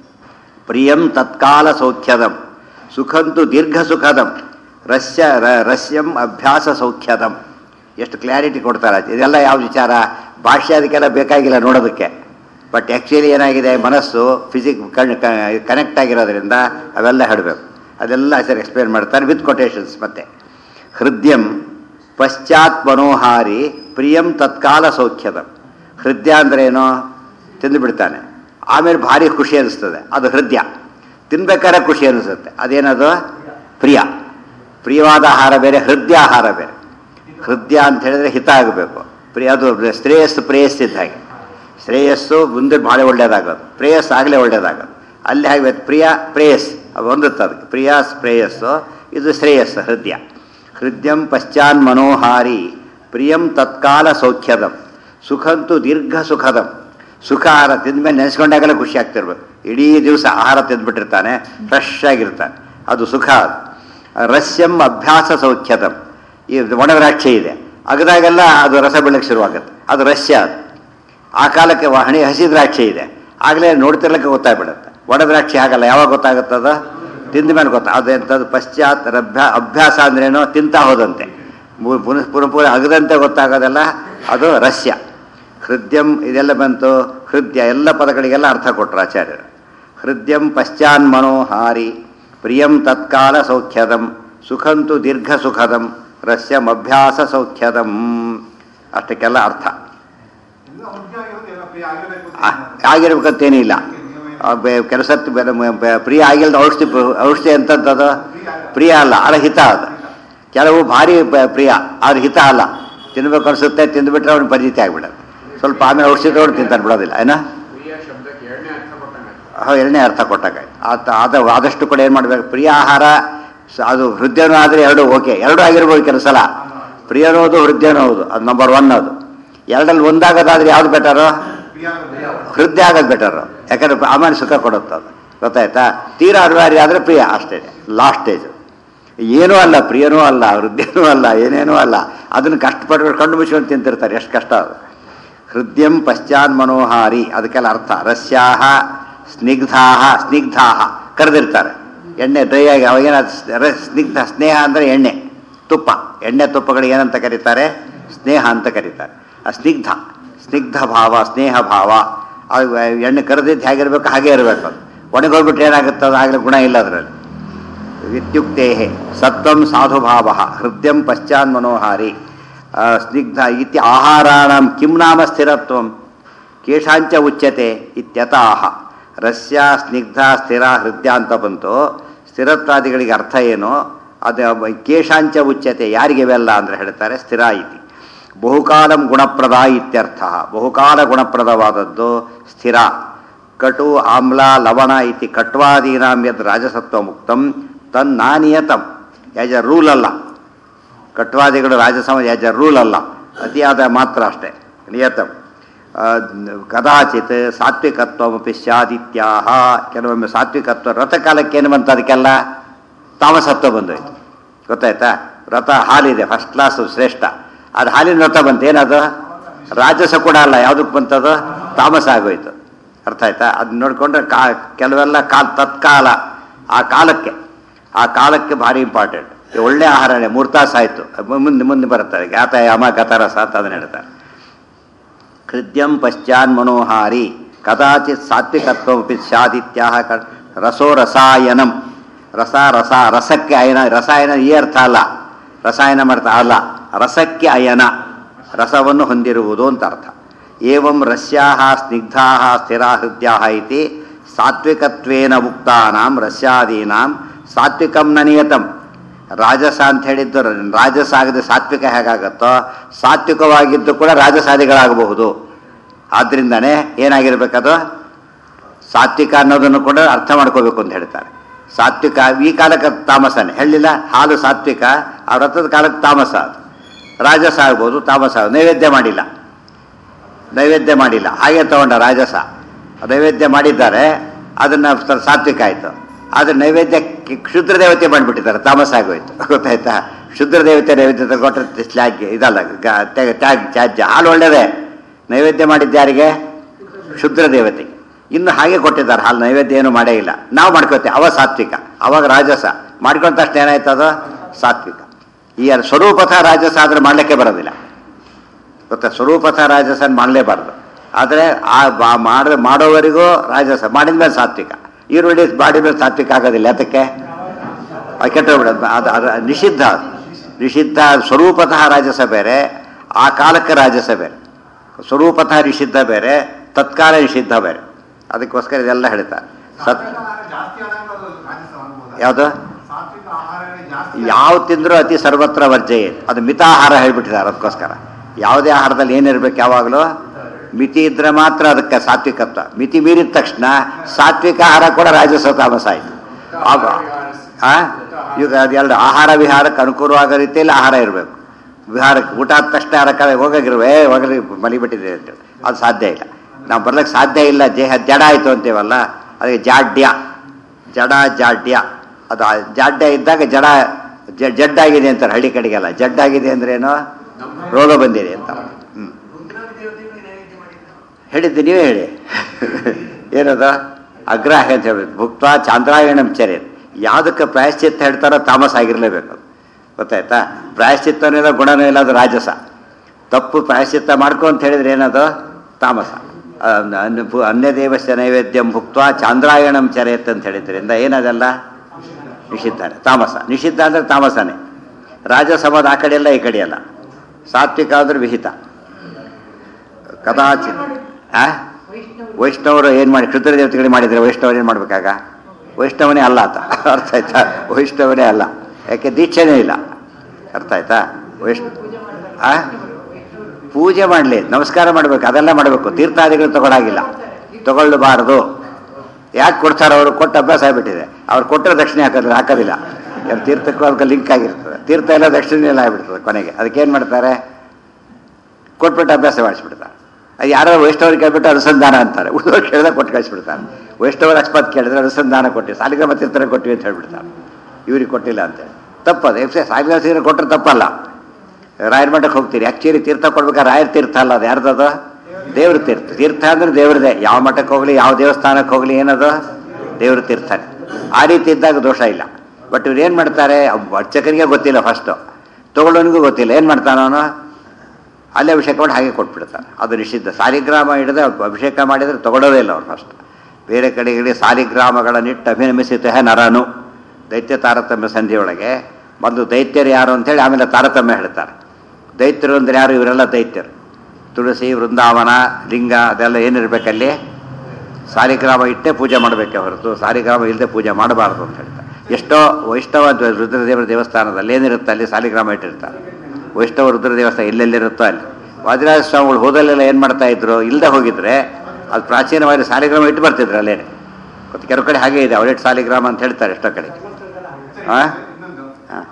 ಪ್ರಿಯಂ ತತ್ಕಾಲ ಸೌಖ್ಯದಂ ಸುಖಂತು ದೀರ್ಘ ಸುಖದಂ ರಸ್ಯ ರಸ್ಯಂ ಅಭ್ಯಾಸ ಸೌಖ್ಯದಂ. ಎಷ್ಟು ಕ್ಲಾರಿಟಿ ಕೊಡ್ತಾರೆ. ಇದೆಲ್ಲ ಯಾವ ವಿಚಾರ, ಭಾಷೆ ಅದಕ್ಕೆಲ್ಲ ಬೇಕಾಗಿಲ್ಲ ನೋಡೋದಕ್ಕೆ. ಬಟ್ ಆ್ಯಕ್ಚುಲಿ ಏನಾಗಿದೆ, ಮನಸ್ಸು ಫಿಸಿಕ್ ಕನೆಕ್ಟ್ ಆಗಿರೋದ್ರಿಂದ ಅವೆಲ್ಲ ಹೇಳಬೇಕು. ಅದೆಲ್ಲ ಸರಿ ಎಕ್ಸ್ಪ್ಲೇನ್ ಮಾಡ್ತಾರೆ ವಿತ್ ಕೊಟೇಶನ್ಸ್. ಮತ್ತೆ ಹೃದಯಂ ಪಶ್ಚಾತ್ ಮನೋಹಾರಿ ಪ್ರಿಯಂ ತತ್ಕಾಲ ಸೌಖ್ಯದಂ. ಹೃದಯ ಅಂದ್ರೇನು, ತಿಂದು ಬಿಡ್ತಾನೆ ಆಮೇಲೆ ಭಾರಿ ಖುಷಿ ಅನಿಸ್ತದೆ, ಅದು ಹೃದಯ. ತಿನ್ಬೇಕಾದ್ರೆ ಖುಷಿ ಅನಿಸುತ್ತೆ, ಅದೇನದು ಪ್ರಿಯ. ಪ್ರಿಯವಾದ ಆಹಾರ ಬೇರೆ, ಹೃದಯ ಆಹಾರ ಬೇರೆ. ಹೃದಯ ಅಂತ ಹೇಳಿದ್ರೆ ಹಿತ ಆಗಬೇಕು, ಪ್ರಿಯ ಅದು ಶ್ರೇಯಸ್ಸು ಪ್ರೇಯಸ್ಸಿದ್ದ ಹಾಗೆ. ಶ್ರೇಯಸ್ಸು ಮುಂದೆ ಭಾಳ ಒಳ್ಳೆಯದಾಗೋದು, ಪ್ರೇಯಸ್ ಆಗಲೇ ಒಳ್ಳೆಯದಾಗೋದು. ಅಲ್ಲಿ ಹಾಗೆ ಪ್ರಿಯ ಪ್ರೇಯಸ್ ಹೊಂದುತ್ತೆ ಅದಕ್ಕೆ. ಪ್ರಿಯ ಶ್ರೇಯಸ್ಸು, ಇದು ಶ್ರೇಯಸ್ಸು ಹೃದಯ. ಹೃದಯಂ ಪಶ್ಚಾನ್ ಮನೋಹಾರಿ ಪ್ರಿಯಂ ತತ್ಕಾಲ ಸೌಖ್ಯದಂ ಸುಖಂತು ದೀರ್ಘ ಸುಖದಂ. ಸುಖ ಆಹಾರ ತಿಂದಮೇಲೆ ನೆನೆಸ್ಕೊಂಡಾಗೆಲ್ಲ ಖುಷಿ ಆಗ್ತಿರ್ಬೇಕು. ಇಡೀ ದಿವಸ ಆಹಾರ ತಿಂದ್ಬಿಟ್ಟಿರ್ತಾನೆ, ಫ್ರೆಶ್ ಆಗಿರ್ತಾನೆ, ಅದು ಸುಖ. ಅದು ರಸ್ಯಂ ಅಭ್ಯಾಸ ಸೌಖ್ಯದಂ. ಈ ಒಣದ್ರಾಕ್ಷಿ ಇದೆ, ಅಗದಾಗೆಲ್ಲ ಅದು ರಸ ಬೆಳಕ್ಕೆ ಶುರುವಾಗುತ್ತೆ, ಅದು ರಸ್ಯ. ಅದು ಆ ಕಾಲಕ್ಕೆ ಹಣಿ ಹಸಿ ದ್ರಾಕ್ಷಿ ಇದೆ, ಆಗಲೇ ನೋಡ್ತಿರ್ಲಿಕ್ಕೆ ಗೊತ್ತಾಗ್ಬಿಡುತ್ತೆ. ಒಣದ್ರಾಕ್ಷಿ ಆಗಲ್ಲ, ಯಾವಾಗ ಗೊತ್ತಾಗುತ್ತದ? ತಿಂದ ಮೇಲೆ ಗೊತ್ತಾ. ಅದೆಂಥದ್ದು ಪಶ್ಚಾತ್ ಅಭ್ಯಾ ಅಭ್ಯಾಸ ಅಂದ್ರೇನೋ ತಿಂತಾ ಹೋದಂತೆ, ಪುನಃ ಪುನಃ ಪುನಃ ಅಗದಂತೆ ಗೊತ್ತಾಗೋದಲ್ಲ, ಅದು ರಸ್ಯ. ಹೃದಯಂ ಇದೆಲ್ಲ ಬಂತು. ಹೃದಯ ಎಲ್ಲ ಪದಗಳಿಗೆಲ್ಲ ಅರ್ಥ ಕೊಟ್ಟರು ಆಚಾರ್ಯರು. ಹೃದಯಂ ಪಶ್ಚಾನ್ ಮನೋಹಾರಿ ಪ್ರಿಯಂ ತತ್ಕಾಲ ಸೌಖ್ಯದಂ ಸುಖಂತು ದೀರ್ಘ ಸುಖದಂ ರಸ್ಯಂ ಅಭ್ಯಾಸ ಸೌಖ್ಯದಂ. ಅಷ್ಟಕ್ಕೆಲ್ಲ ಅರ್ಥ ಆಗಿರ್ಬೇಕಂತೇನಿಲ್ಲ. ಕೆಲಸ ಪ್ರಿಯ ಆಗಿಲ್ದ ಔಷಧಿ ಔಷಧಿ ಅಂತದ್ದು ಪ್ರಿಯ ಅಲ್ಲ, ಅಲ್ಲ ಹಿತ. ಅದು ಕೆಲವು ಭಾರಿ ಪ್ರಿಯ, ಆದ್ರೆ ಹಿತ ಅಲ್ಲ. ತಿನ್ಬೇಕು ಅನಿಸುತ್ತೆ, ತಿಂದುಬಿಟ್ರೆ ಅವ್ನು ಪರಿಚಿತಿ ಆಗಿಬಿಡೋದು. ಸ್ವಲ್ಪ ಆಮೇಲೆ ಔಷಧಿ ತಗೊಂಡು ತಿಂತಾನೆ ಬಿಡೋದಿಲ್ಲ. ಏನೋ ಹೌದು, ಎರಡನೇ ಅರ್ಥ ಕೊಟ್ಟಾಗ ಆತ ಅದು ಆದಷ್ಟು ಕೂಡ ಏನು ಮಾಡಬೇಕು, ಪ್ರಿಯ ಆಹಾರ ಅದು ಹೃದಯನೂ ಆದರೆ ಎರಡು ಓಕೆ, ಎರಡು ಆಗಿರ್ಬೋದು. ಕೆಲವು ಸಲ ಪ್ರಿಯನೋದು ಹೃದಯನೂ ಹೌದು, ಅದು ನಂಬರ್ ಒನ್. ಅದು ಎರಡಲ್ಲಿ ಒಂದಾಗೋದಾದ್ರೆ ಯಾವ್ದು ಬೆಟರು? ಹೃದಯ ಆಗೋದು ಬೆಟರು. ಯಾಕಂದ್ರೆ ಆಮೇಲೆ ಸುಖ ಕೊಡುತ್ತೆ ಅದು, ಗೊತ್ತಾಯ್ತಾ? ತೀರಾ ಅನಿವಾರ್ಯ ಆದರೆ ಪ್ರಿಯ, ಅಷ್ಟೇ ಲಾಸ್ಟ್ ಸ್ಟೇಜ್. ಏನೂ ಅಲ್ಲ, ಪ್ರಿಯನೂ ಅಲ್ಲ, ಹೃದಯನೂ ಅಲ್ಲ, ಏನೇನೂ ಅಲ್ಲ. ಅದನ್ನು ಕಷ್ಟಪಟ್ಟು ಕಂಡು ಮುಚ್ಕೊಂಡು ತಿಂತಿರ್ತಾರೆ, ಎಷ್ಟು ಕಷ್ಟ ಅದು. ಹೃದಯಂ ಪಶ್ಚಾನ್ ಮನೋಹಾರಿ, ಅದಕ್ಕೆಲ್ಲ ಅರ್ಥ. ರಸ್ಯಾಹ ಸ್ನಿಗ್ಧಾಹ, ಸ್ನಿಗ್ಧಾಹ ಕರೆದಿರ್ತಾರೆ, ಎಣ್ಣೆ ಡ್ರೈ ಆಗಿ ಅವಾಗೇನ ಸ್ನಿಗ್ಧ. ಸ್ನೇಹ ಅಂದರೆ ಎಣ್ಣೆ, ತುಪ್ಪ. ಎಣ್ಣೆ ತುಪ್ಪಗಳಿಗೆ ಏನಂತ ಕರೀತಾರೆ? ಸ್ನೇಹ ಅಂತ ಕರೀತಾರೆ. ಆ ಸ್ನಿಗ್ಧ, ಸ್ನಿಗ್ಧ ಭಾವ, ಸ್ನೇಹ ಭಾವ. ಅದು ಎಣ್ಣೆ ಕರೆದಿದ್ದು ಹೇಗಿರ್ಬೇಕು ಹಾಗೆ ಇರಬೇಕು. ಅದು ಒಣಗೋಗ್ಬಿಟ್ರೆ ಏನಾಗುತ್ತೆ? ಅದು ಆಗಲೇ ಗುಣ ಇಲ್ಲ ಅದರಲ್ಲಿ. ಇತ್ಯುಕ್ತೇ ಸತ್ವಂ ಸಾಧುಭಾವ ಹೃದಯಂ ಪಶ್ಚಾನ್ ಮನೋಹಾರಿ ಸ್ನಿಗ್ಧ ಇತಿ ಆಹಾರಾಣಂ ಕಿಂ ನಾಮ ಸ್ಥಿರತ್ವಂ ಕೇಶಾಂಚ ಉಚ್ಯತೆ ಇತ್ಯತಃ. ರಸ್ಯ ಸ್ನಿಗ್ಧ ಸ್ಥಿರ ಹೃದಯ ಅಂತ ಬಂತು. ಸ್ಥಿರತ್ವಾದಿಗಳಿಗೆ ಅರ್ಥ ಏನು? ಅದು ಕೇಶಾಂಚ ಉಚ್ಯತೆ, ಯಾರಿಗೆ ಇವೆಲ್ಲ ಅಂದರೆ ಹೇಳ್ತಾರೆ ಸ್ಥಿರ ಇತಿ. ಬಹುಕಾಲಂ ಗುಣಪ್ರದ ಇತ್ಯರ್ಥ. ಬಹುಕಾಲ ಗುಣಪ್ರದವಾದದ್ದು ಸ್ಥಿರ. ಕಟು ಆಮ್ಲ ಲವಣ ಇತಿ ಕಟ್ವಾದೀನಾಂ ಯದ್ ರಾಜಸತ್ವ ಮುಕ್ತಂ ತನ್ನಾನಿಯತಂ. ಯಾಜ ರೂಲ್ ಅಲ್ಲ, ಕಟ್ವಾದಿಗಳು ರಾಜಸಮ ಯಾಜ ರೂಲ್ ಅಲ್ಲ, ಅತಿಯಾದ ಮಾತ್ರ ಅಷ್ಟೇ. ನಿಯತಂ ಕದಾಚಿತ್ ಸಾತ್ವಿಕತ್ವಮಪಿ ಸ್ಯಾದಿತ್ಯಾಹ. ಕೆಲವೊಮ್ಮೆ ಸಾತ್ವಿಕತ್ವ ವ್ರತಕಾಲಕ್ಕೆ ಏನು ಬಂತು? ಅದಕ್ಕೆಲ್ಲ ತಾಮಸತ್ವ ಬಂದೋಯ್ತು, ಗೊತ್ತಾಯ್ತಾ? ವ್ರತ ಹಾಲಿದೆ ಫಸ್ಟ್ ಕ್ಲಾಸ್ ಶ್ರೇಷ್ಠ, ಅದು ಹಾಲಿನ ವ್ರತ ಬಂತು. ಏನದು? ರಾಜಸ ಕೂಡ ಅಲ್ಲ, ಯಾವುದಕ್ಕೆ ಬಂತದು? ತಾಮಸ ಆಗೋಯ್ತು. ಅರ್ಥ ಆಯ್ತಾ? ಅದನ್ನ ನೋಡಿಕೊಂಡ್ರೆ ಕಾ ಕೆಲವೆಲ್ಲ ಕಾಲ ತತ್ಕಾಲ, ಆ ಕಾಲಕ್ಕೆ ಆ ಕಾಲಕ್ಕೆ ಭಾರಿ ಇಂಪಾರ್ಟೆಂಟ್. ಒಳ್ಳೆ ಆಹಾರನೇ ಮೂರು ತಾಸು ಆಯಿತು, ಮುಂದೆ ಮುಂದೆ ಬರುತ್ತಾರೆ ಗಾತ ಯಮ ಗತರಸ ಅಂತ ಅದನ್ನು ಹೇಳ್ತಾರೆ. ಹೃದಯಂ ಪಶ್ಚಾನ್ ಮನೋಹಾರಿ ಕದಾಚಿತ್ ಸಾತ್ವಿಕತ್ವಮಪಿ ಸ್ಯಾದಿತ್ಯಾಹ. ರಸೋ ರಸಾಯನಂ, ರಸ ರಸ ರಸಕ್ಕೆ ಅಯನ. ರಸಾಯನ ಈ ಅರ್ಥ ಅಲ್ಲ, ರಸಾಯನ ಮಾಡ್ತಾ ಅಲ್ಲ, ರಸಕ್ಕೆ ಅಯನ, ರಸವನ್ನು ಹೊಂದಿರುವುದು ಅಂತ ಅರ್ಥ. ಏವಂ ರಸ್ಯಾಹ ಸ್ನಿಗ್ಧಾಹ ಸ್ಥಿರ ಹೃದಯಾಹ ಇತಿ ಸಾತ್ವಿಕತ್ವೇನ ಉಕ್ತಾನಾಂ ರಸ್ಯಾದೀನಾಂ ಸಾತ್ವಿಕಂ ನ ನಿಯತಂ. ರಾಜಸ ಅಂತ ಹೇಳಿದ್ದು ರಾಜಸ ಆಗದೆ ಸಾತ್ವಿಕ ಹೇಗಾಗತ್ತೋ, ಸಾತ್ವಿಕವಾಗಿದ್ದು ಕೂಡ ರಾಜಸಾದಿಗಳಾಗಬಹುದು. ಆದ್ದರಿಂದನೇ ಏನಾಗಿರ್ಬೇಕದು? ಸಾತ್ವಿಕ ಅನ್ನೋದನ್ನು ಕೂಡ ಅರ್ಥ ಮಾಡ್ಕೋಬೇಕು ಅಂತ ಹೇಳ್ತಾರೆ. ಸಾತ್ವಿಕ ಈ ಕಾಲಕ್ಕೆ ತಾಮಸನೇ ಹೇಳಿಲ್ಲ. ಹಾಲು ಸಾತ್ವಿಕ, ಆ ವ್ರತದ ಕಾಲಕ್ಕೆ ತಾಮಸ. ಅದು ರಾಜಸ ಆಗ್ಬೋದು, ತಾಮಸ. ನೈವೇದ್ಯ ಮಾಡಿಲ್ಲ, ನೈವೇದ್ಯ ಮಾಡಿಲ್ಲ ಹಾಗೆ ತಗೊಂಡ ರಾಜಸ. ನೈವೇದ್ಯ ಮಾಡಿದ್ದಾರೆ, ಅದನ್ನು ಸಾತ್ವಿಕ ಆಯಿತು. ಆದರೆ ನೈವೇದ್ಯ ಕ್ಷುದ್ರ ದೇವತೆ ಮಾಡಿಬಿಟ್ಟಿದ್ದಾರೆ, ತಾಮಸ ಆಗೋಯ್ತು, ಗೊತ್ತಾಯ್ತಾ? ಕ್ಷುದ್ರ ದೇವತೆ ನೈವೇದ್ಯ ತಗೊಟ್ರೆ ಸ್ಲಾಗ್ ಇದಲ್ಲ, ಟ್ಯಾಗ್ ತ್ಯಾಜ್ಯ. ಹಾಲು ಒಳ್ಳೆಯದೇ, ನೈವೇದ್ಯ ಮಾಡಿದ್ದು ಯಾರಿಗೆ? ಕ್ಷುದ್ರ ದೇವತೆಗೆ. ಇನ್ನು ಹಾಗೆ ಕೊಟ್ಟಿದ್ದಾರೆ ಹಾಲು, ನೈವೇದ್ಯ ಏನು ಮಾಡೇ ಇಲ್ಲ. ನಾವು ಮಾಡ್ಕೋತೇವೆ, ಅವ ಸಾತ್ವಿಕ, ಅವಾಗ ರಾಜಸ. ಮಾಡ್ಕೊಂಡ ತಕ್ಷಣ ಏನಾಯ್ತದ? ಸಾತ್ವಿಕ. ಈ ಸ್ವರೂಪಥ ರಾಜಸ ಆದರೆ ಮಾಡಲಿಕ್ಕೆ ಬರೋದಿಲ್ಲ, ಗೊತ್ತಾ? ಸ್ವರೂಪಥ ರಾಜಸ ಮಾಡಲೇಬಾರ್ದು. ಆದರೆ ಆ ಮಾಡ ಮಾಡೋವರೆಗೂ ರಾಜಸ, ಮಾಡಿದ ಮೇಲೆ ಸಾತ್ವಿಕ. ಈರುಳ್ಳಿ ಬಾಡಿ ಮೇಲೆ ಸಾತ್ವಿಕ ಆಗೋದಿಲ್ಲ, ಅದಕ್ಕೆ ಕೆಟ್ಟೋಗ್ಬಿಡೋದು. ಅದು ಅದು ನಿಷಿದ್ಧ, ನಿಷಿದ್ಧ. ಸ್ವರೂಪತಃ ರಾಜಸ ಬೇರೆ, ಆ ಕಾಲಕ್ಕೆ ರಾಜಸ ಬೇರೆ. ಸ್ವರೂಪತಃ ನಿಷಿದ್ಧ ಬೇರೆ, ತತ್ಕಾಲ ನಿಷಿದ್ಧ ಬೇರೆ. ಅದಕ್ಕೋಸ್ಕರ ಇದೆಲ್ಲ ಹೇಳ್ತಾರೆ. ಸತ್ ಯಾವುದು? ಯಾವ ತಿಂದರೂ ಅತಿ ಸರ್ವತ್ರ ವರ್ಜಯೇ, ಅದು ಮಿತಾಹಾರ ಹೇಳ್ಬಿಟ್ಟಿದ್ದಾರೆ. ಅದಕ್ಕೋಸ್ಕರ ಯಾವುದೇ ಆಹಾರದಲ್ಲಿ ಏನಿರ್ಬೇಕು, ಯಾವಾಗಲೂ ಮಿತಿ ಇದ್ರೆ ಮಾತ್ರ ಅದಕ್ಕೆ ಸಾತ್ವಿಕತ್ವ. ಮಿತಿ ಮೀರಿದ ತಕ್ಷಣ ಸಾತ್ವಿಕ ಆಹಾರ ಕೂಡ ರಾಜಸ ತಾಮಸ ಆಯಿತು. ಈಗ ಅದೆರಡು ಆಹಾರ ವಿಹಾರಕ್ಕೆ ಅನುಕೂಲವಾಗೋ ರೀತಿಯಲ್ಲಿ ಆಹಾರ ಇರಬೇಕು. ವಿಹಾರಕ್ಕೆ ಊಟ ಆದ ತಕ್ಷಣ ಆಹಾರಕ್ಕೆ ಹೋಗಾಗಿರುವೆ ಹೋಗಲಿ ಮಲಿಬಿಟ್ಟಿದೆ ಅಂತೇಳಿ ಅದು ಸಾಧ್ಯ ಇಲ್ಲ. ನಾವು ಬರ್ಲಿಕ್ಕೆ ಸಾಧ್ಯ ಇಲ್ಲ. ದೇಹ ಜಡ ಆಯಿತು ಅಂತೇವಲ್ಲ, ಅದಕ್ಕೆ ಜಾಡ್ಯ, ಜಡ ಜಾಡ್ಯ. ಅದು ಜಾಡ್ಯ ಇದ್ದಾಗ ಜಡ ಜಡ್ಡಾಗಿದೆ ಅಂತಾರೆ ಹಳ್ಳಿ ಕಡೆಗೆಲ್ಲ. ಜಡ್ಡಾಗಿದೆ ಅಂದ್ರೇನು, ರೋಗ ಬಂದಿದೆ ಅಂತ. ಹ್ಞೂ ಹೇಳಿದ್ದು ನೀವೇ ಹೇಳಿ. ಏನದು ಅಗ್ರಾಹ ಅಂತ ಹೇಳ್ಬೇಕು. ಭುಕ್ತ ಚಾಂದ್ರಾಯಣಂ ಚರ್ಯ. ಯಾವುದಕ್ಕೆ ಪ್ರಾಯಶ್ಚಿತ್ತ ಹೇಳ್ತಾರೋ ತಾಮಸ ಆಗಿರಲೇಬೇಕು. ಗೊತ್ತಾಯ್ತಾ? ಪ್ರಾಯಶ್ಚಿತ್ತನೂ ಇಲ್ಲ, ಗುಣನೂ ಇಲ್ಲ, ಅದು ರಾಜಸ. ತಪ್ಪು ಪ್ರಾಯಶ್ಚಿತ್ತ ಮಾಡ್ಕೊ ಅಂತ ಹೇಳಿದ್ರೆ ಏನದು ತಾಮಸ. ಅನ್ಯ ದೇವಸ್ಯ ನೈವೇದ್ಯಂ ಭುಕ್ತ ಚಾಂದ್ರಾಯಣಂ ಚರ್ಯತ್ ಅಂತ ಹೇಳಿದ್ರಿಂದ ಏನದಲ್ಲ ನಿಷಿದ್ಧಾನೆ, ತಾಮಸ. ನಿಷಿದ್ಧ ಅಂದರೆ ತಾಮಸನೇ. ರಾಜಸಮದ ಆ ಕಡೆ ಎಲ್ಲ ಈ ಕಡೆ ಅಲ್ಲ. ಸಾತ್ವಿಕ ಅಂದ್ರೆ ವಿಹಿತ. ಕದಾಚಿತ್ ಆ ವೈಷ್ಣವರು ಏನು ಮಾಡಿ ಕ್ಷುದ್ರ ದೇವತೆಗಳಿಗೆ ಮಾಡಿದರೆ ವೈಷ್ಣವರು ಏನು ಮಾಡಬೇಕಾಗ? ವೈಷ್ಣವನೇ ಅಲ್ಲ ಆತ. ಅರ್ಥ ಆಯ್ತಾ? ವೈಷ್ಣವನೇ ಅಲ್ಲ. ಯಾಕೆ ದೀಕ್ಷೆನೇ ಇಲ್ಲ. ಅರ್ಥ ಆಯ್ತಾ? ವೈಷ್ಣ ಆ ಪೂಜೆ ಮಾಡಲಿ, ನಮಸ್ಕಾರ ಮಾಡಬೇಕು, ಅದೆಲ್ಲ ಮಾಡಬೇಕು. ತೀರ್ಥಾದಿಗಳು ತಗೊಳಾಗಿಲ್ಲ, ತಗೊಳ್ಳಬಾರದು. ಯಾಕೆ ಕೊಡ್ತಾರೆ ಅವರು? ಕೊಟ್ಟು ಅಭ್ಯಾಸ ಆಗಿಬಿಟ್ಟಿದೆ. ಅವ್ರು ಕೊಟ್ಟರೆ ದಕ್ಷಿಣೆ ಹಾಕೋದಿಲ್ಲ ಹಾಕೋದಿಲ್ಲ ಯಾರು ತೀರ್ಥಕ್ಕೂ ಅದಕ್ಕೆ ಲಿಂಕ್ ಆಗಿರ್ತದೆ. ತೀರ್ಥ ಎಲ್ಲ ದಕ್ಷಿಣೆ ಎಲ್ಲ ಆಗಿಬಿಡ್ತದೆ. ಕೊನೆಗೆ ಅದಕ್ಕೇನು ಮಾಡ್ತಾರೆ? ಕೊಟ್ಬಿಟ್ಟು ಅಭ್ಯಾಸ ಮಾಡಿಸ್ಬಿಡ್ತಾರೆ. ಅದು ಯಾರೋ ವೈಷ್ಣವ್ರಿಗೆ ಕೇಳ್ಬಿಟ್ಟು ಅನುಸಂಧಾನ ಅಂತಾರೆ. ಉಳಿದವ್ರು ಕೇಳಿದಾಗ ಕೊಟ್ಟು ಕಳಿಸ್ಬಿಡ್ತಾರೆ. ವೈಷ್ಣವರು ಅಕಸ್ಮಾತ್ ಕೇಳಿದ್ರೆ ಅನುಸಂಧಾನ ಕೊಟ್ಟಿವಿ, ಸಾಲಿಗ್ರಾಮ ತೀರ್ಥನ ಕೊಟ್ಟಿವಿ ಅಂತ ಹೇಳ್ಬಿಡ್ತಾರೆ. ಇವ್ರಿಗೆ ಕೊಟ್ಟಿಲ್ಲ ಅಂತೇಳಿ ತಪ್ಪದು. ಎಫ್ ಸಾಲಿಗ್ರಾಮ ತೀರ್ಥ ಕೊಟ್ಟರೆ ತಪ್ಪಲ್ಲ. ರಾಯರ ಮಠಕ್ಕೆ ಹೋಗ್ತೀರಿ, ಆ್ಯಕ್ಚುಲಿ ತೀರ್ಥ ಕೊಡ್ಬೇಕಾದ್ರೆ ರಾಯರ ತೀರ್ಥ ಅಲ್ಲ, ಅದು ಯಾರ್ದದು? ದೇವ್ರ ತೀರ್ಥ. ತೀರ್ಥ ಅಂದ್ರೆ ದೇವ್ರದೇ. ಯಾವ ಮಠಕ್ಕೆ ಹೋಗಲಿ, ಯಾವ ದೇವಸ್ಥಾನಕ್ಕೆ ಹೋಗಲಿ, ಏನದು ದೇವ್ರ ತೀರ್ಥನೇ. ಆ ರೀತಿ ಇದ್ದಾಗ ದೋಷ ಇಲ್ಲ. ಬಟ್ ಇವ್ರು ಏನು ಮಾಡ್ತಾರೆ? ಅರ್ಚಕರಿಗೆ ಗೊತ್ತಿಲ್ಲ, ಫಸ್ಟು ತೊಗೊಳ್ಳೋನಿಗೂ ಗೊತ್ತಿಲ್ಲ. ಏನು ಮಾಡ್ತಾನೆ ಅವನು? ಅಲ್ಲೇ ಅಭಿಷೇಕ ಮಾಡಿ ಹಾಗೆ ಕೊಟ್ಬಿಡ್ತಾನೆ. ಅದು ನಿಷಿದ್ಧ. ಸಾಲಿಗ್ರಾಮ ಹಿಡಿದು ಅಭಿಷೇಕ ಮಾಡಿದರೆ ತೊಗೊಳ್ಳೋದೇ ಇಲ್ಲ ಅವ್ರು ಫಸ್ಟ್. ಬೇರೆ ಕಡೆಗಡೆ ಸಾಲಿಗ್ರಾಮಗಳನ್ನಿಟ್ಟು ಅಭಿನಮಿಸಿತ ನರನು ದೈತ್ಯ ತಾರತಮ್ಯ ಸಂಧಿಯೊಳಗೆ ಮೊದಲು ದೈತ್ಯರು ಯಾರು ಅಂತೇಳಿ ಆಮೇಲೆ ತಾರತಮ್ಯ ಹೇಳ್ತಾರೆ. ದೈತ್ಯರು ಅಂದರೆ ಯಾರು? ಇವರೆಲ್ಲ ದೈತ್ಯರು. ತುಳಸಿ, ವೃಂದಾವನ, ಲಿಂಗ ಅದೆಲ್ಲ ಏನಿರಬೇಕಲ್ಲಿ? ಸಾಲಿಗ್ರಾಮ ಇಟ್ಟೇ ಪೂಜೆ ಮಾಡಬೇಕೆ ಹೊರತು ಸಾಲಿಗ್ರಾಮ ಇಲ್ಲದೆ ಪೂಜೆ ಮಾಡಬಾರ್ದು ಅಂತ ಹೇಳ್ತಾರೆ. ಎಷ್ಟೋ ವೈಷ್ಣವ ರುದ್ರದೇವರ ದೇವಸ್ಥಾನದಲ್ಲಿ ಏನಿರುತ್ತೆ ಅಲ್ಲಿ ಸಾಲಿಗ್ರಾಮ ಇಟ್ಟಿರ್ತಾರೆ. ವೈಷ್ಣವ ರುದ್ರ ದೇವಸ್ಥಾನ ಎಲ್ಲೆಲ್ಲಿರುತ್ತೋ ಅಲ್ಲಿ. ವಾದಿರಾಜ ಸ್ವಾಮಿಗಳು ಹೋದಲ್ಲೆಲ್ಲ ಏನು ಮಾಡ್ತಾ ಇದ್ರು? ಇಲ್ಲದೆ ಹೋಗಿದ್ರೆ ಅದು ಪ್ರಾಚೀನವಾಗಿ ಸಾಲಿಗ್ರಾಮ ಇಟ್ಟು ಬರ್ತಿದ್ರು ಅಲ್ಲೇನೆ. ಮತ್ತು ಕೆಲವು ಕಡೆ ಹಾಗೆ ಇದೆ, ಅವಳೆಟ್ಟು ಸಾಲಿಗ್ರಾಮ ಅಂತ ಹೇಳ್ತಾರೆ ಎಷ್ಟೋ ಕಡೆ. ಹಾಂ ಹಾಂ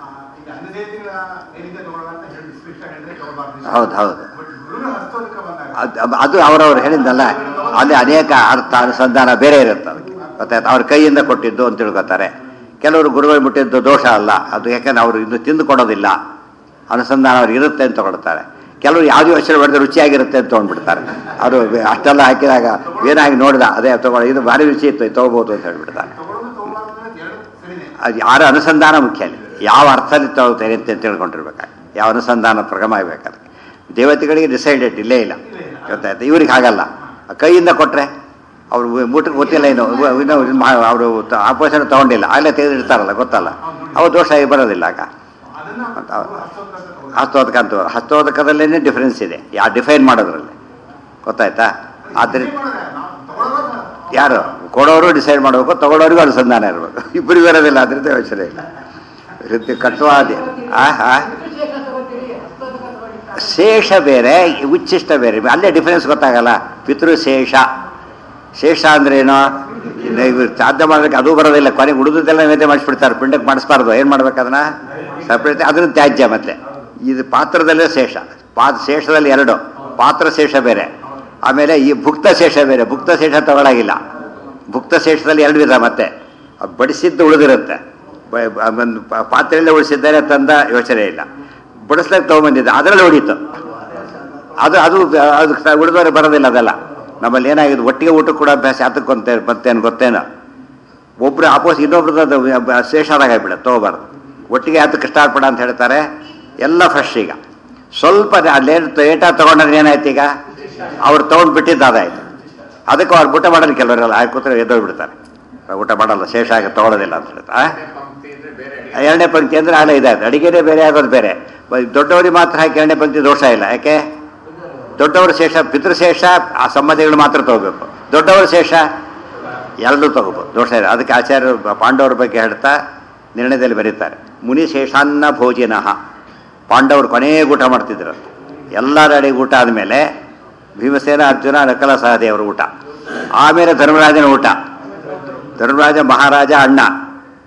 ಹೌದು ಹೌದು. ಅದು ಅದು ಅವರವ್ರು ಹೇಳಿದ್ದಲ್ಲ, ಅಲ್ಲಿ ಅನೇಕ ಅರ್ಥ ಅನುಸಂಧಾನ ಬೇರೆ ಇರುತ್ತೆ ಅದಕ್ಕೆ. ಗೊತ್ತಾಯ್ತು? ಅವ್ರ ಕೈಯಿಂದ ಕೊಟ್ಟಿದ್ದು ಅಂತ ತಿಳ್ಕೊತಾರೆ. ಕೆಲವರು ಗುರುಗಳು ಮುಟ್ಟಿದ್ದು ದೋಷ ಅಲ್ಲ ಅದು, ಯಾಕಂದ್ರೆ ಅವರು ಇನ್ನು ತಿಂದು ಕೊಡೋದಿಲ್ಲ, ಅನುಸಂಧಾನ ಅವ್ರಿಗೆ ಇರುತ್ತೆ ಅಂತ ತಗೊಳ್ತಾರೆ. ಕೆಲವರು ಯಾವುದೇ ಯೋಚನೆ ಮಾಡಿದ್ರೆ ರುಚಿಯಾಗಿರುತ್ತೆ ಅಂತ ತೊಗೊಂಡ್ಬಿಡ್ತಾರೆ. ಅವರು ಅಷ್ಟೆಲ್ಲ ಹಾಕಿದಾಗ ಏನಾಗಿ ನೋಡಿದ ಅದೇ ತೊಗೊಳ್ಳೋ, ಇದು ಭಾರಿ ರುಚಿ ಇತ್ತು, ತೊಗೋಬೋದು ಅಂತ ಹೇಳ್ಬಿಡ್ತಾರೆ. ಅದು ಯಾರ ಅನುಸಂಧಾನ ಮುಖ್ಯ ಅಲ್ಲಿ, ಯಾವ ಅರ್ಥದಲ್ಲಿ ತಗೋತಾರೆ ಅಂತ ತಿಳ್ಕೊಂಡಿರ್ಬೇಕಾಗ, ಯಾವ ಅನುಸಂಧಾನ ಪ್ರಗಮ ಆಗಬೇಕಾದ್ರೆ. ದೇವತೆಗಳಿಗೆ ಡಿಸೈಡೆಡ್ ಇಲ್ಲೇ ಇಲ್ಲ. ಗೊತ್ತಾಯ್ತು? ಇವ್ರಿಗೆ ಹಾಗಲ್ಲ. ಕೈಯಿಂದ ಕೊಟ್ಟರೆ ಅವರು ಮುಟ್ಟಕ್ಕೆ ಗೊತ್ತಿಲ್ಲ, ಏನು ಇನ್ನೂ ಅವರು ಆಪೋಷನ್ ತೊಗೊಂಡಿಲ್ಲ, ಆಗಲೇ ತೆಗೆದಿಡ್ತಾರಲ್ಲ, ಗೊತ್ತಲ್ಲ, ಅವು ದೋಷ ಬರೋದಿಲ್ಲ ಆಗ. ಹಸ್ತೋದಕ ಅಂತ ಹಸ್ತೋದಕದಲ್ಲೇ ಡಿಫ್ರೆನ್ಸ್ ಇದೆ, ಯಾ ಡಿಫೈನ್ ಮಾಡೋದ್ರಲ್ಲಿ. ಗೊತ್ತಾಯ್ತಾ? ಆದ್ದರಿಂದ ಯಾರು ಕೊಡೋರು ಡಿಸೈಡ್ ಮಾಡಬೇಕು, ತಗೊಳ್ಳೋರಿಗೂ ಅನುಸಂಧಾನ ಇರಬೇಕು. ಇಬ್ಬರಿಗೂ ಇರೋದಿಲ್ಲ, ಅದರಿಂದ ಯೋಚನೆ ಇಲ್ಲ. ವೃತ್ತಿ ಕಟ್ಟುವಾದಿ ಆ ಹಾ ಶೇಷ ಬೇರೆ, ಉಚ್ಚಿಷ್ಟ ಬೇರೆ, ಅಲ್ಲೇ ಡಿಫರೆನ್ಸ್ ಗೊತ್ತಾಗಲ್ಲ. ಪಿತೃಶೇಷ, ಶೇಷ ಅಂದ್ರೇನು? ಇವರು ಶ್ರಾದ್ದ ಮಾಡೋದಕ್ಕೆ ಅದು ಬರೋದಿಲ್ಲ, ಕೊನೆಗೆ ಉಳಿದದೆಲ್ಲ ನೈವೇದ್ಯ ಮಾಡಿಸ್ಬಿಡ್ತಾರೆ. ಪಿಂಡಕ್ಕೆ ಮಾಡಿಸ್ಬಾರ್ದು, ಏನು ಮಾಡ್ಬೇಕು ಅದನ್ನ? ಸಪ್ರೇಟ್, ಅದನ್ನು ತ್ಯಾಜ್ಯ. ಮತ್ತೆ ಇದು ಪಾತ್ರದಲ್ಲೇ ಶೇಷ. ಪಾ ಶೇಷದಲ್ಲಿ ಎರಡು, ಪಾತ್ರ ಶೇಷ ಬೇರೆ, ಆಮೇಲೆ ಈ ಭುಕ್ತ ಶೇಷ ಬೇರೆ. ಭುಕ್ತ ಶೇಷ ತಗೊಳ್ಳಾಗಿಲ್ಲ. ಭುಕ್ತ ಶೇಷದಲ್ಲಿ ಎರಡು ವಿಧ. ಮತ್ತೆ ಬಡಿಸಿದ್ದು ಉಳಿದಿರುತ್ತೆ, ಒಂದು ಪಾತ್ರೆಯಲ್ಲೇ ಉಳಿಸಿದ್ದಾರೆ ತಂದ ಯೋಚನೆ ಇಲ್ಲ. ಬಡಿಸ್ಲಿಕ್ಕೆ ತೊಗೊಂಬಂದಿದ್ದೆ ಅದರಲ್ಲಿ ಹೊಡೀತು, ಅದು ಅದು ಅದು ಉಳಿದವರೆ ಬರೋದಿಲ್ಲ. ಅದೆಲ್ಲ ನಮ್ಮಲ್ಲಿ ಏನಾಗಿದೆ, ಒಟ್ಟಿಗೆ ಊಟ ಕೂಡ ಅಭ್ಯಾಸ ಯಾತಕ್ಕೊಂತ ಮತ್ತೇನು ಗೊತ್ತೇನೋ, ಒಬ್ರು ಆಪೋಸ್ ಇನ್ನೊಬ್ರದ್ದು ಅದು ಶೇಷಾದಾಗ ಆಗ್ಬಿಡುತ್ತೆ, ತೊಗೋಬಾರ್ದು. ಒಟ್ಟಿಗೆ ಯಾತಕ್ಕೆ ಕಷ್ಟಾರ್ಪಣ ಅಂತ ಹೇಳ್ತಾರೆ. ಎಲ್ಲ ಫ್ರೆಶ್. ಈಗ ಸ್ವಲ್ಪ ಅಲ್ಲೇನು ಏಟ ತೊಗೊಂಡ್ರೆ ಏನಾಯ್ತು, ಈಗ ಅವ್ರು ತೊಗೊಂಡು ಬಿಟ್ಟಿದ್ದು ಅದಾಯ್ತು. ಅದಕ್ಕೆ ಅವ್ರು ಊಟ ಮಾಡೋದು ಕೆಲವರೆಲ್ಲ ಆಯ್ತು ಕೂತ್ರೆ ಎದ್ದೋಗ್ಬಿಡ್ತಾರೆ, ಊಟ ಮಾಡಲ್ಲ, ಶೇಷ ಆಗಿ ತೊಗೊಳೋದಿಲ್ಲ ಅಂತ ಹೇಳ್ತಾರೆ. ಎರಡನೇ ಪಂಕ್ತಿ ಅಂದರೆ ಅಲ್ಲ ಇದಾಯ್ತು, ಅಡಿಗೆನೇ ಬೇರೆ ಆಗೋದು ಬೇರೆ. ದೊಡ್ಡವರಿಗೆ ಮಾತ್ರ ಹಾಕಿ ಎರಡನೇ ಪಂಕ್ತಿ ದೋಷ ಇಲ್ಲ. ಯಾಕೆ? ದೊಡ್ಡವರು ಶೇಷ, ಪಿತೃಶೇಷ ಆ ಸಂಬಂಧಿಗಳು ಮಾತ್ರ ತಗೋಬೇಕು. ದೊಡ್ಡವರು ಶೇಷ ಎರಡೂ ತಗೋಬೋದು, ದೋಷ ಇಲ್ಲ. ಅದಕ್ಕೆ ಆಚಾರ್ಯರು ಪಾಂಡವರ ಬಗ್ಗೆ ಹೇಳ್ತಾ ನಿರ್ಣಯದಲ್ಲಿ ಬರೀತಾರೆ, ಮುನಿ ಶೇಷಾನ್ನ ಭೋಜಿನಃ. ಪಾಂಡವರು ಕೊನೆಯ ಊಟ ಮಾಡ್ತಿದ್ರು. ಎಲ್ಲರ ಅಡಿಗೆ ಊಟ ಆದಮೇಲೆ ಭೀಮಸೇನ, ಅರ್ಜುನ, ನಕಲ ಸಹದೇವರ ಊಟ, ಆಮೇಲೆ ಧರ್ಮರಾಜನ ಊಟ. ಧರ್ಮರಾಜ ಮಹಾರಾಜ ಅಣ್ಣ,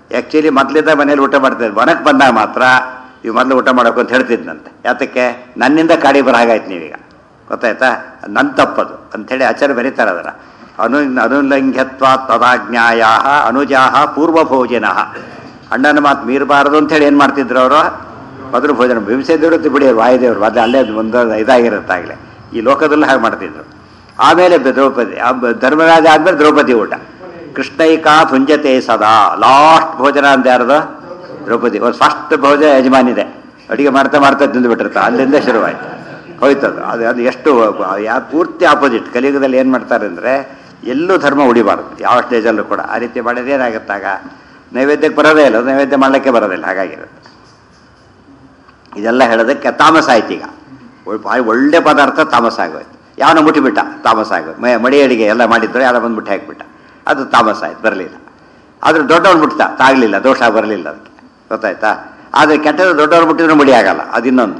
ಆ್ಯಕ್ಚುಲಿ ಮೊದಲಿದ್ದ ಮನೇಲಿ ಊಟ ಮಾಡ್ತಿದ್ದೆ, ಮನಕ್ಕೆ ಬಂದಾಗ ಮಾತ್ರ ಇವು ಮೊದಲು ಊಟ ಮಾಡೋಕೆ ಅಂತ ಹೇಳ್ತಿದ್ನಂತೆ. ಯಾತಕ್ಕೆ? ನನ್ನಿಂದ ಕಾಡಿ ಬರ ಹಾಗಾಯ್ತು ನೀವೀಗ, ಗೊತ್ತಾಯ್ತಾ? ನನ್ನ ತಪ್ಪದು ಅಂಥೇಳಿ ಆಚಾರ್ಯ ಬರೀತಾರೆ ಅದರ ಅನು ಅನುಲಂಘ್ಯತ್ವ ತದಾಜ್ಞಾಯ ಅನುಜಾಹ ಪೂರ್ವಭೋಜನ. ಅಣ್ಣನ ಮಾತು ಮೀರಬಾರದು ಅಂಥೇಳಿ ಏನು ಮಾಡ್ತಿದ್ರು ಅವರು? ಮೊದಲು ಭೋಜನ ಬಿಂಬಿಸಿದ್ರು ಬಿಡಿಯೋರು ವಾಯುದೇವರು, ಮೊದಲು ಅಲ್ಲೇ ಒಂದು ಇದಾಗಿರುತ್ತಾಗಲೇ. ಈ ಲೋಕದಲ್ಲೂ ಹಾಗೆ ಮಾಡ್ತಿದ್ರು. ಆಮೇಲೆ ದ್ರೌಪದಿ, ಧರ್ಮರಾಜ ಆದಮೇಲೆ ದ್ರೌಪದಿ ಊಟ. ಕೃಷ್ಣೈಕಾ ಭುಂಜತೆ ಸದಾ, ಲಾಸ್ಟ್ ಭೋಜನ ಅಂತ ಯಾರ್ದು? ದ್ರೌಪದಿ. ಒಂದು ಫಸ್ಟ್ ಭೋಜನ ಯಜಮಾನಿದೆ, ಅಡುಗೆ ಮಾಡ್ತಾ ಮಾಡ್ತಾ ತಿಂದುಬಿಟ್ಟಿರ್ತಾರೆ, ಅಲ್ಲಿಂದ ಶುರುವಾಯಿತು ಹೋಯ್ತದು. ಅದು ಅದು ಎಷ್ಟು ಯಾ ಪೂರ್ತಿ ಆಪೋಸಿಟ್. ಕಲಿಯುಗದಲ್ಲಿ ಏನು ಮಾಡ್ತಾರೆ ಅಂದರೆ ಎಲ್ಲೂ ಧರ್ಮ ಉಳಿಬಾರ್ದು ಯಾವ ಸ್ಟೇಜಲ್ಲೂ ಕೂಡ. ಆ ರೀತಿ ಮಾಡಿದ್ರೆ ಏನಾಗುತ್ತಾಗ ನೈವೇದ್ಯಕ್ಕೆ ಬರೋದೇ ಇಲ್ಲ, ನೈವೇದ್ಯ ಮಾಡಲಿಕ್ಕೆ ಬರೋದಿಲ್ಲ, ಹಾಗಾಗಿರುತ್ತೆ. ಇದೆಲ್ಲ ಹೇಳೋದಕ್ಕೆ ತಾಮಸ ಆಯ್ತು. ಈಗ ಒಳ್ಳೆ ಪದಾರ್ಥ ತಾಮಸ ಆಗೋಯ್ತು. ಯಾವನ ಮುಟ್ಟಿಬಿಟ್ಟ ತಾಮಸ ಆಗೋದು. ಮ ಮಡಿ ಅಡಿಗೆ ಎಲ್ಲ ಮಾಡಿದ್ರು, ಯಾರೋ ಬಂದು ಮುಟ್ಟಿ ಹಾಕಿಬಿಟ್ಟ, ಅದು ತಾಮಸ ಆಯ್ತು, ಬರಲಿಲ್ಲ. ಆದ್ರೆ ದೊಡ್ಡವ್ರು ಮುಟ್ತಾ ತಾಗಲಿಲ್ಲ, ದೋಷ ಬರಲಿಲ್ಲ ಅದಕ್ಕೆ, ಗೊತ್ತಾಯ್ತಾ? ಆದರೆ ಕೆಟ್ಟದ್ದು ದೊಡ್ಡವ್ರು ಮುಟ್ಟಿದ್ರೆ ಮುಡಿ ಆಗಲ್ಲ, ಅದು ಇನ್ನೊಂದು.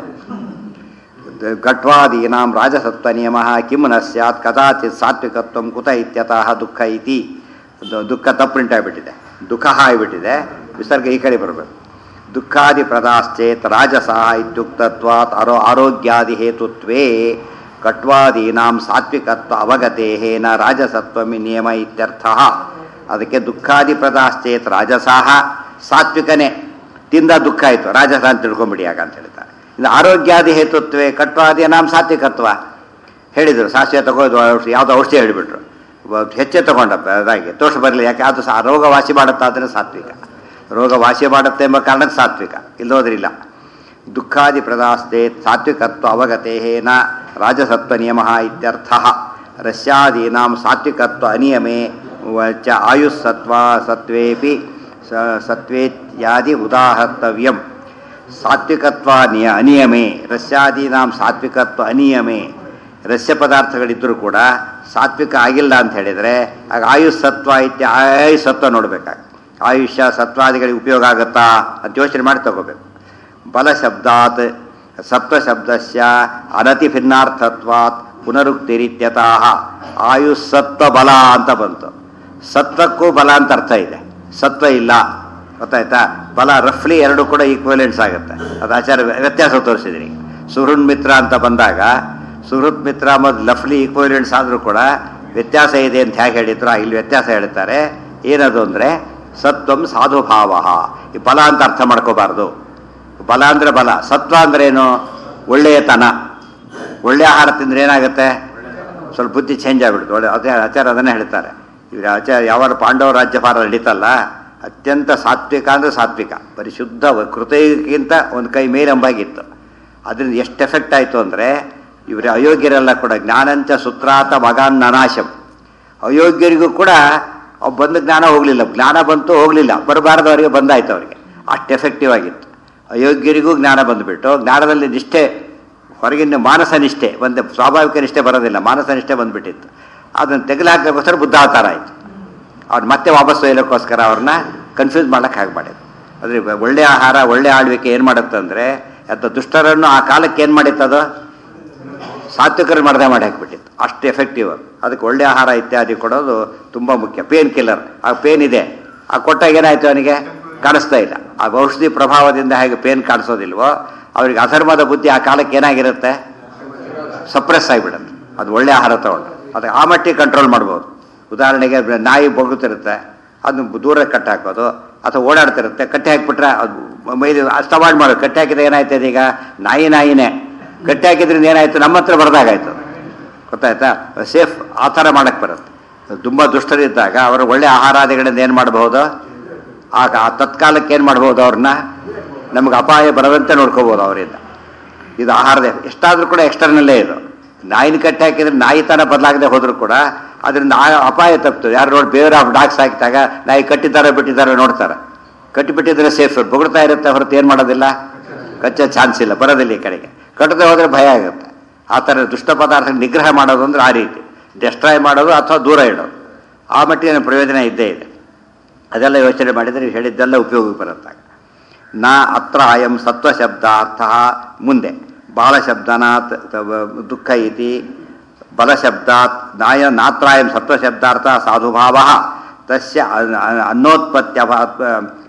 ಘಟ್ವಾದೀನಾಂ ರಾಜಸತ್ವ ನಿಯಮ ಕಿಂ ನ ಸ್ಯಾತ್ ಕದಾಚಿತ್ ಸಾತ್ವಿಕತ್ವ ಕುತ ಇತ್ಯತಃ ದುಃಖ ಇತಿ. ದುಃಖ ತಪ್ಪುಂಟಾಗ್ಬಿಟ್ಟಿದೆ, ದುಃಖ ಆಗಿಬಿಟ್ಟಿದೆ. ವಿಸರ್ಗ ಈ ಕಡೆ ಬರಬೇಕು. ದುಃಖಾದಿ ಪ್ರದಾಶ್ಚೇತ್ ರಾಜಸ ಇತ್ಯುಕ್ತತ್ವಾತ್ ಆರೋ ಆರೋಗ್ಯಾದಿ ಹೇತುತ್ವೇ ಕಟ್ವಾದೀನಾಂ ಸಾತ್ವಿಕತ್ವ ಅವಗತೇನ ರಾಜಸತ್ವಮಿ ನಿಯಮ ಇತ್ಯರ್ಥ. ಅದಕ್ಕೆ ದುಃಖಾದಿ ಪ್ರದಾಶ್ಚೇತ್ ರಾಜಸಾಹ, ಸಾತ್ವಿಕನೇ ತಿಂದ ದುಃಖ ಆಯಿತು, ರಾಜಸ ಅಂತ ತಿಳ್ಕೊಂಬಿಡಿ ಯಾಕ ಅಂತ ಹೇಳ್ತಾರೆ. ಇನ್ನು ಆರೋಗ್ಯಾದಿ ಹೇತುತ್ವೇ ಕಟ್ವಾದೀನಾಂ ಸಾತ್ವಿಕತ್ವ ಹೇಳಿದರು. ಸಾಸಿವೆ ತಗೋದು ಔಷಧಿ, ಯಾವುದೋ ಔಷಧಿ ಹೇಳಿಬಿಟ್ರು, ಹೆಚ್ಚೆ ತಗೊಂಡಪ್ಪ ಅದಾಗಿ ದೋಷ ಬರಲಿ. ಯಾಕೆ? ಅದು ಸಹ ರೋಗ ವಾಸಿ ಮಾಡುತ್ತಾದರೆ ಸಾತ್ವಿಕ, ರೋಗ ವಾಸಿ ಮಾಡುತ್ತೆ ಎಂಬ ಕಾರಣಕ್ಕೆ ಸಾತ್ವಿಕ, ಇಲ್ಲೋದ್ರಿಲ್ಲ. ದುಃಖಾದಿ ಪ್ರದಾಸ್ತೆ ಸಾತ್ವಿಕತ್ವ ಅವಗತೇನ ರಾಜಸತ್ವ ನಿಯಮ ಇತ್ಯರ್ಥ. ರಸ್ಯಾದೀನಾಂ ಸಾತ್ವಿಕತ್ವ ಅನಿಯಮೇ ಚ ಆಯುಸ್ಸತ್ವ ಸತ್ವೇಪಿ ಸತ್ವೇತ್ಯಾದಿ ಉದಾಹರ್ತವ್ಯಂ. ಸಾತ್ವಿಕತ್ವ ನಿಯ ಅನಿಯಮೇ ರಸ್ಯಾದೀನಾಂ ಸಾತ್ವಿಕತ್ವ ಅನಿಯಮೇ. ರಸ್ಯ ಪದಾರ್ಥಗಳಿದ್ದರೂ ಕೂಡ ಸಾತ್ವಿಕ ಆಗಿಲ್ಲ ಅಂತ ಹೇಳಿದರೆ ಆಗ ಆಯುಸ್ಸತ್ವ ಇತ್ಯ ಆಯುಸ್ಸತ್ವ ನೋಡಬೇಕಾಗ ಆಯುಷ್ಯ ಸತ್ವಾದಿಗಳಿಗೆ ಉಪಯೋಗ ಆಗುತ್ತಾ ಅಂತ ಯೋಚನೆ ಮಾಡಿ ತಗೋಬೇಕು. ಬಲಶಬ್ದಾತ್ ಸತ್ವಶಬ್ದಸ್ಯ ಅನತಿ ಭಿನ್ನಾರ್ಥತ್ವಾತ್ ಪುನರುಕ್ತಿರಿತ್ಯತಃ ಆಯುಸ್ಸತ್ವ ಬಲ ಅಂತ ಬಂತು. ಸತ್ವಕ್ಕೂ ಬಲ ಅಂತ ಅರ್ಥ ಇದೆ, ಸತ್ವ ಇಲ್ಲ, ಗೊತ್ತಾಯ್ತಾ? ಬಲ ರಫ್ಲಿ ಎರಡು ಕೂಡ ಈಕ್ವಲೆಂಟ್ಸ್ ಆಗುತ್ತೆ. ಅದು ಆಚಾರ ವ್ಯತ್ಯಾಸ ತೋರಿಸಿದ್ರಿ. ಸುಹೃನ್ ಮಿತ್ರ ಅಂತ ಬಂದಾಗ ಸುಹೃತ್ ಮಿತ್ರ ಮತ್ತು ಲಫ್ಲಿ ಈಕ್ವಲೆಂಟ್ಸ್ ಆದರೂ ಕೂಡ ವ್ಯತ್ಯಾಸ ಇದೆ ಅಂತ ಹೇಗೆ ಹೇಳಿದ್ರು, ಇಲ್ಲಿ ವ್ಯತ್ಯಾಸ ಹೇಳ್ತಾರೆ. ಏನದು ಅಂದರೆ ಸತ್ವಂ ಸಾಧುಭಾವ. ಈ ಬಲ ಅಂತ ಅರ್ಥ ಮಾಡ್ಕೋಬಾರ್ದು. ಬಲ ಅಂದರೆ ಬಲ, ಸತ್ವ ಅಂದ್ರೇನು? ಒಳ್ಳೆಯತನ. ಒಳ್ಳೆ ಆಹಾರ ತಿಂದರೆ ಏನಾಗುತ್ತೆ? ಸ್ವಲ್ಪ ಬುದ್ಧಿ ಚೇಂಜ್ ಆಗಿಬಿಡುತ್ತೆ. ಒಳ್ಳೆ ಅದೇ ಆಚಾರ ಅದನ್ನೇ ಹೇಳ್ತಾರೆ. ಇವರು ಆಚಾರ ಯಾವಾಗ ಪಾಂಡವ ರಾಜ್ಯಭಾರ ನಡೀತಲ್ಲ, ಅತ್ಯಂತ ಸಾತ್ವಿಕ ಅಂದರೆ ಸಾತ್ವಿಕ, ಪರಿಶುದ್ಧ ಕೃತಯಕ್ಕಿಂತ ಒಂದು ಕೈ ಮೇಲೆಂಬಾಗಿತ್ತು. ಅದರಿಂದ ಎಷ್ಟು ಎಫೆಕ್ಟ್ ಆಯಿತು ಅಂದರೆ ಇವರ ಅಯೋಗ್ಯರೆಲ್ಲ ಕೂಡ ಜ್ಞಾನಂಚ ಸುತ್ರಾತ ಮಗಾನ್ ನನಾಶಂ. ಅಯೋಗ್ಯರಿಗೂ ಕೂಡ ಬಂದ ಜ್ಞಾನ ಹೋಗಲಿಲ್ಲ, ಜ್ಞಾನ ಬಂತು ಹೋಗಲಿಲ್ಲ, ಬರಬಾರ್ದವರಿಗೆ ಬಂದಾಯ್ತು, ಅವರಿಗೆ ಅಷ್ಟು ಎಫೆಕ್ಟಿವ್ ಆಗಿತ್ತು. ಅಯೋಗ್ಯರಿಗೂ ಜ್ಞಾನ ಬಂದುಬಿಟ್ಟು ಜ್ಞಾನದಲ್ಲಿ ನಿಷ್ಠೆ, ಹೊರಗಿನ ಮಾನಸ ನಿಷ್ಠೆ ಬಂದೆ, ಸ್ವಾಭಾವಿಕ ನಿಷ್ಠೆ ಬರೋದಿಲ್ಲ, ಮಾನಸ ನಿಷ್ಠೆ ಬಂದುಬಿಟ್ಟಿತ್ತು. ಅದನ್ನು ತೆಗೆಲಾಕೋಸ್ಕರ ಬುದ್ಧಾವತಾರ ಆಯಿತು. ಅವ್ರು ಮತ್ತೆ ವಾಪಸ್ ಒಯ್ಯೋಕ್ಕೋಸ್ಕರ ಅವ್ರನ್ನ ಕನ್ಫ್ಯೂಸ್ ಮಾಡೋಕ್ಕೆ ಹಾಗೆ ಮಾಡಿದ್ರು. ಅಂದರೆ ಒಳ್ಳೆಯ ಆಹಾರ ಒಳ್ಳೆ ಆಳ್ವಿಕೆ ಏನು ಮಾಡುತ್ತಂದರೆ ಅಥವಾ ದುಷ್ಟರನ್ನು ಆ ಕಾಲಕ್ಕೆ ಏನು ಮಾಡಿತ್ತದು ಸಾತ್ವಿಕರು ಮಾಡದೆ ಮಾಡಿ ಹಾಕಿಬಿಟ್ಟಿತ್ತು. ಅಷ್ಟು ಎಫೆಕ್ಟಿವ್. ಅದಕ್ಕೆ ಒಳ್ಳೆ ಆಹಾರ ಇತ್ಯಾದಿ ಕೊಡೋದು ತುಂಬ ಮುಖ್ಯ. ಪೇನ್ ಕಿಲ್ಲರ್, ಆ ಪೇನ್ ಇದೆ, ಆ ಕೊಟ್ಟಾಗ ಏನಾಯಿತು ಅವನಿಗೆ ಕಾಣಿಸ್ತಾ ಇಲ್ಲ. ಆ ಔಷಧಿ ಪ್ರಭಾವದಿಂದ ಹೇಗೆ ಪೇನ್ ಕಾಣಿಸೋದಿಲ್ವೋ ಅವ್ರಿಗೆ ಅಧರ್ಮದ ಬುದ್ಧಿ ಆ ಕಾಲಕ್ಕೆ ಏನಾಗಿರುತ್ತೆ, ಸಪ್ರೆಸ್ ಆಗಿಬಿಡುತ್ತೆ. ಅದು ಒಳ್ಳೆ ಆಹಾರ ತಗೊಂಡು ಅದಕ್ಕೆ ಆ ಮಟ್ಟಿಗೆ ಕಂಟ್ರೋಲ್ ಮಾಡ್ಬೋದು. ಉದಾಹರಣೆಗೆ ನಾಯಿ ಬೊಗುತ್ತಿರುತ್ತೆ, ಅದನ್ನು ದೂರ ಕಟ್ಟಿ ಹಾಕೋದು, ಅಥವಾ ಓಡಾಡ್ತಿರುತ್ತೆ, ಕಟ್ಟಿ ಹಾಕಿಬಿಟ್ರೆ ಅದು ಮೈದು ಅಷ್ಟು ಅವಾಯ್ಡ್ ಮಾಡೋದು. ಕಟ್ಟಿ ಹಾಕಿದ್ರೆ ಏನಾಯ್ತದೆ, ಈಗ ನಾಯಿ ನಾಯಿನೇ ಕಟ್ಟಿ ಹಾಕಿದ್ರಿಂದ ಏನಾಯಿತು, ನಮ್ಮ ಹತ್ರ ಬರ್ದಾಗಾಯ್ತು, ಗೊತ್ತಾಯ್ತಾ? ಸೇಫ್ ಆ ಥರ ಮಾಡೋಕ್ಕೆ ಬರುತ್ತೆ. ತುಂಬ ದುಷ್ಟರಿದ್ದಾಗ ಅವರು ಒಳ್ಳೆ ಆಹಾರಾದಿಗಳಿಂದ ಏನು ಮಾಡಬಹುದು, ಆಗ ಆ ತತ್ಕಾಲಕ್ಕೆ ಏನು ಮಾಡ್ಬೋದು, ಅವ್ರನ್ನ ನಮಗೆ ಅಪಾಯ ಬರದಂತೆ ನೋಡ್ಕೋಬೋದು ಅವರಿಂದ. ಇದು ಆಹಾರದ ಎಷ್ಟಾದರೂ ಕೂಡ ಎಕ್ಸ್ಟರ್ನಲ್ಲೇ ಇದು. ನಾಯಿನ ಕಟ್ಟಿ ಹಾಕಿದ್ರೆ ನಾಯಿತನ ಬದಲಾಗದೆ ಹೋದರೂ ಕೂಡ ಅದರಿಂದ ಅಪಾಯ ತಪ್ಪಿತು. ಯಾರು ನೋಡಿ ಬೇರೆ ಆಫ್ ಡಾಗ್ಸ್ ಹಾಕಿದಾಗ ನಾಯಿ ಕಟ್ಟಿದ್ದಾರೆ ಬಿಟ್ಟಿದ್ದಾರೆ ನೋಡ್ತಾರೆ. ಕಟ್ಟಿಬಿಟ್ಟಿದ್ರೆ ಸೇಫ್, ಬೊಗಳ್ತಾ ಇರುತ್ತೆ ಹೊರತು ಏನು ಮಾಡೋದಿಲ್ಲ, ಕಚ್ಚೋ ಚಾನ್ಸ್ ಇಲ್ಲ, ಬರೋದಿಲ್ಲ ಈ ಕಡೆಗೆ. ಕಟ್ಟದೆ ಹೋದರೆ ಭಯ ಆಗುತ್ತೆ. ಆ ಥರ ದುಷ್ಟ ಪದಾರ್ಥ ನಿಗ್ರಹ ಮಾಡೋದು ಅಂದರೆ ಆ ರೀತಿ ಡೆಸ್ಟ್ರಾಯ್ ಮಾಡೋದು ಅಥವಾ ದೂರ ಇಡೋದು. ಆ ಮಟ್ಟಿನ ಪ್ರಯೋಜನ ಇದ್ದೇ ಇದೆ. ಅದೆಲ್ಲ ಯೋಚನೆ ಮಾಡಿದರೆ ನೀವು ಹೇಳಿದ್ದೆಲ್ಲ ಉಪಯೋಗಕ್ಕೆ ಬರುತ್ತೆ. ನಾ ಅತ್ರ ಅಯಂ ಸತ್ವಶಬ್ದಾರ್ಥ. ಮುಂದೆ ಬಾಲಶಬ್ದನಾತ್ ದುಃಖ ಇತಿ ಬಲಶಬ್ದಾತ್ ನಾಯ ನಾತ್ರಾಯಂ ಸತ್ವಶಬ್ದಾರ್ಥ ಸಾಧುಭಾವ ತಸ್ಯ ಅನ್ನೋತ್ಪತ್ತಿ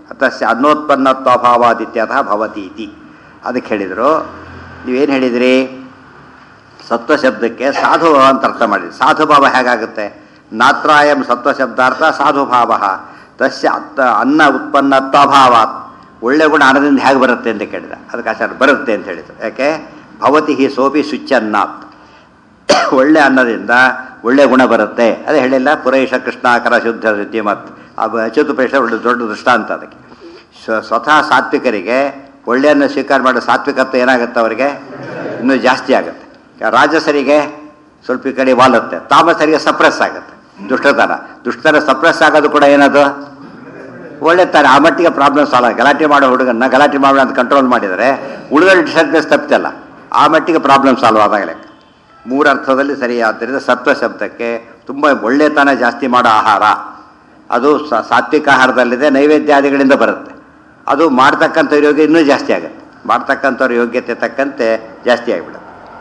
ತಸ್ಯ ಅನ್ನೋತ್ಪನ್ನತ್ವಾಭಾವಾದಿತ್ಯತಃ ಭವತಿ ಇತಿ. ಅದಕ್ಕೆ ಹೇಳಿದರು. ನೀವೇನು ಹೇಳಿದಿರಿ? ಸತ್ವ ಶಬ್ದಕ್ಕೆ ಸಾಧುಭಾವ ಅಂತ ಅರ್ಥ ಮಾಡಿದ್ರಿ. ಸಾಧುಭಾವ ಹೇಗಾಗುತ್ತೆ? ನಾತ್ರಾಯಂ ಸತ್ವ ಶಬ್ದಾರ್ಥ ಸಾಧುಭಾವ ತಸ್ಯ ಅತ್ತ ಅನ್ನ ಉತ್ಪನ್ನತ್ವಾಭಾವಾತ್. ಒಳ್ಳೆ ಗುಣ ಅನ್ನದಿಂದ ಹೇಗೆ ಬರುತ್ತೆ ಅಂತ ಕೇಳಿದ. ಅದಕ್ಕೆ ಆಚಾರ ಬರುತ್ತೆ ಅಂತ ಹೇಳಿದರು. ಯಾಕೆ? ಭವತಿ ಹಿ ಸೋಪಿ ಶುಚ್ಯನ್ನಾತ್. ಒಳ್ಳೆ ಅನ್ನದಿಂದ ಒಳ್ಳೆ ಗುಣ ಬರುತ್ತೆ. ಅದೇ ಹೇಳಿಲ್ಲ ಪುರೇಶ ಕೃಷ್ಣಾಕರ ಶುದ್ಧ ಶುದ್ಧಿ ಮತ್ತು ಅಚ್ಯುತ ಪುರೇಶ ಒಳ್ಳೆ ದೊಡ್ಡ ದೃಷ್ಟಾಂತ. ಅದಕ್ಕೆ ಸ್ವತಃ ಸಾತ್ವಿಕರಿಗೆ ಒಳ್ಳೆ ಅನ್ನ ಸ್ವೀಕಾರ ಮಾಡೋ ಸಾತ್ವಿಕತ್ವ ಏನಾಗುತ್ತೆ ಅವರಿಗೆ? ಇನ್ನೂ ಜಾಸ್ತಿ ಆಗುತ್ತೆ. ರಾಜಸರಿಗೆ ಸ್ವಲ್ಪ ಈ ಕಡೆ ವಾಲುತ್ತೆ, ತಾಮಸರಿಗೆ ಸಪ್ರೆಸ್ ಆಗುತ್ತೆ. ದುಷ್ಟತನ ದುಷ್ಟತನ ಸಪ್ರೆಸ್ ಆಗೋದು ಕೂಡ ಏನದು? ಒಳ್ಳೆತಾನೆ. ಆ ಮಟ್ಟಿಗೆ ಪ್ರಾಬ್ಲಮ್ ಸಾಲ್ವ್. ಗಲಾಟೆ ಮಾಡೋ ಹುಡುಗನ್ನ ಗಲಾಟೆ ಮಾಡೋಣ ಅಂತ ಕಂಟ್ರೋಲ್ ಮಾಡಿದರೆ ಉಳಿದ ಡಿಸ್ಟರ್ಬೆನ್ಸ್ ತಪ್ಪಿತಲ್ಲ. ಆ ಮಟ್ಟಿಗೆ ಪ್ರಾಬ್ಲಮ್ ಸಾಲ್ವ್ ಆದಾಗಲೇ. ಮೂರು ಅರ್ಥದಲ್ಲಿ ಸರಿ. ಆದ್ದರಿಂದ ಸತ್ವ ಶಬ್ದಕ್ಕೆ ತುಂಬ ಒಳ್ಳೆತನ ಜಾಸ್ತಿ ಮಾಡೋ ಆಹಾರ ಅದು ಸಾತ್ವಿಕ ಆಹಾರದಲ್ಲಿದೆ, ನೈವೇದ್ಯಾದಿಗಳಿಂದ ಬರುತ್ತೆ. ಅದು ಮಾಡ್ತಕ್ಕಂಥವ್ರ ಯೋಗ್ಯ ಇನ್ನೂ ಜಾಸ್ತಿ ಆಗುತ್ತೆ. ಮಾಡ್ತಕ್ಕಂಥವ್ರ ಯೋಗ್ಯತೆ ತಕ್ಕಂತೆ ಜಾಸ್ತಿ ಆಗಿಬಿಡುತ್ತೆ.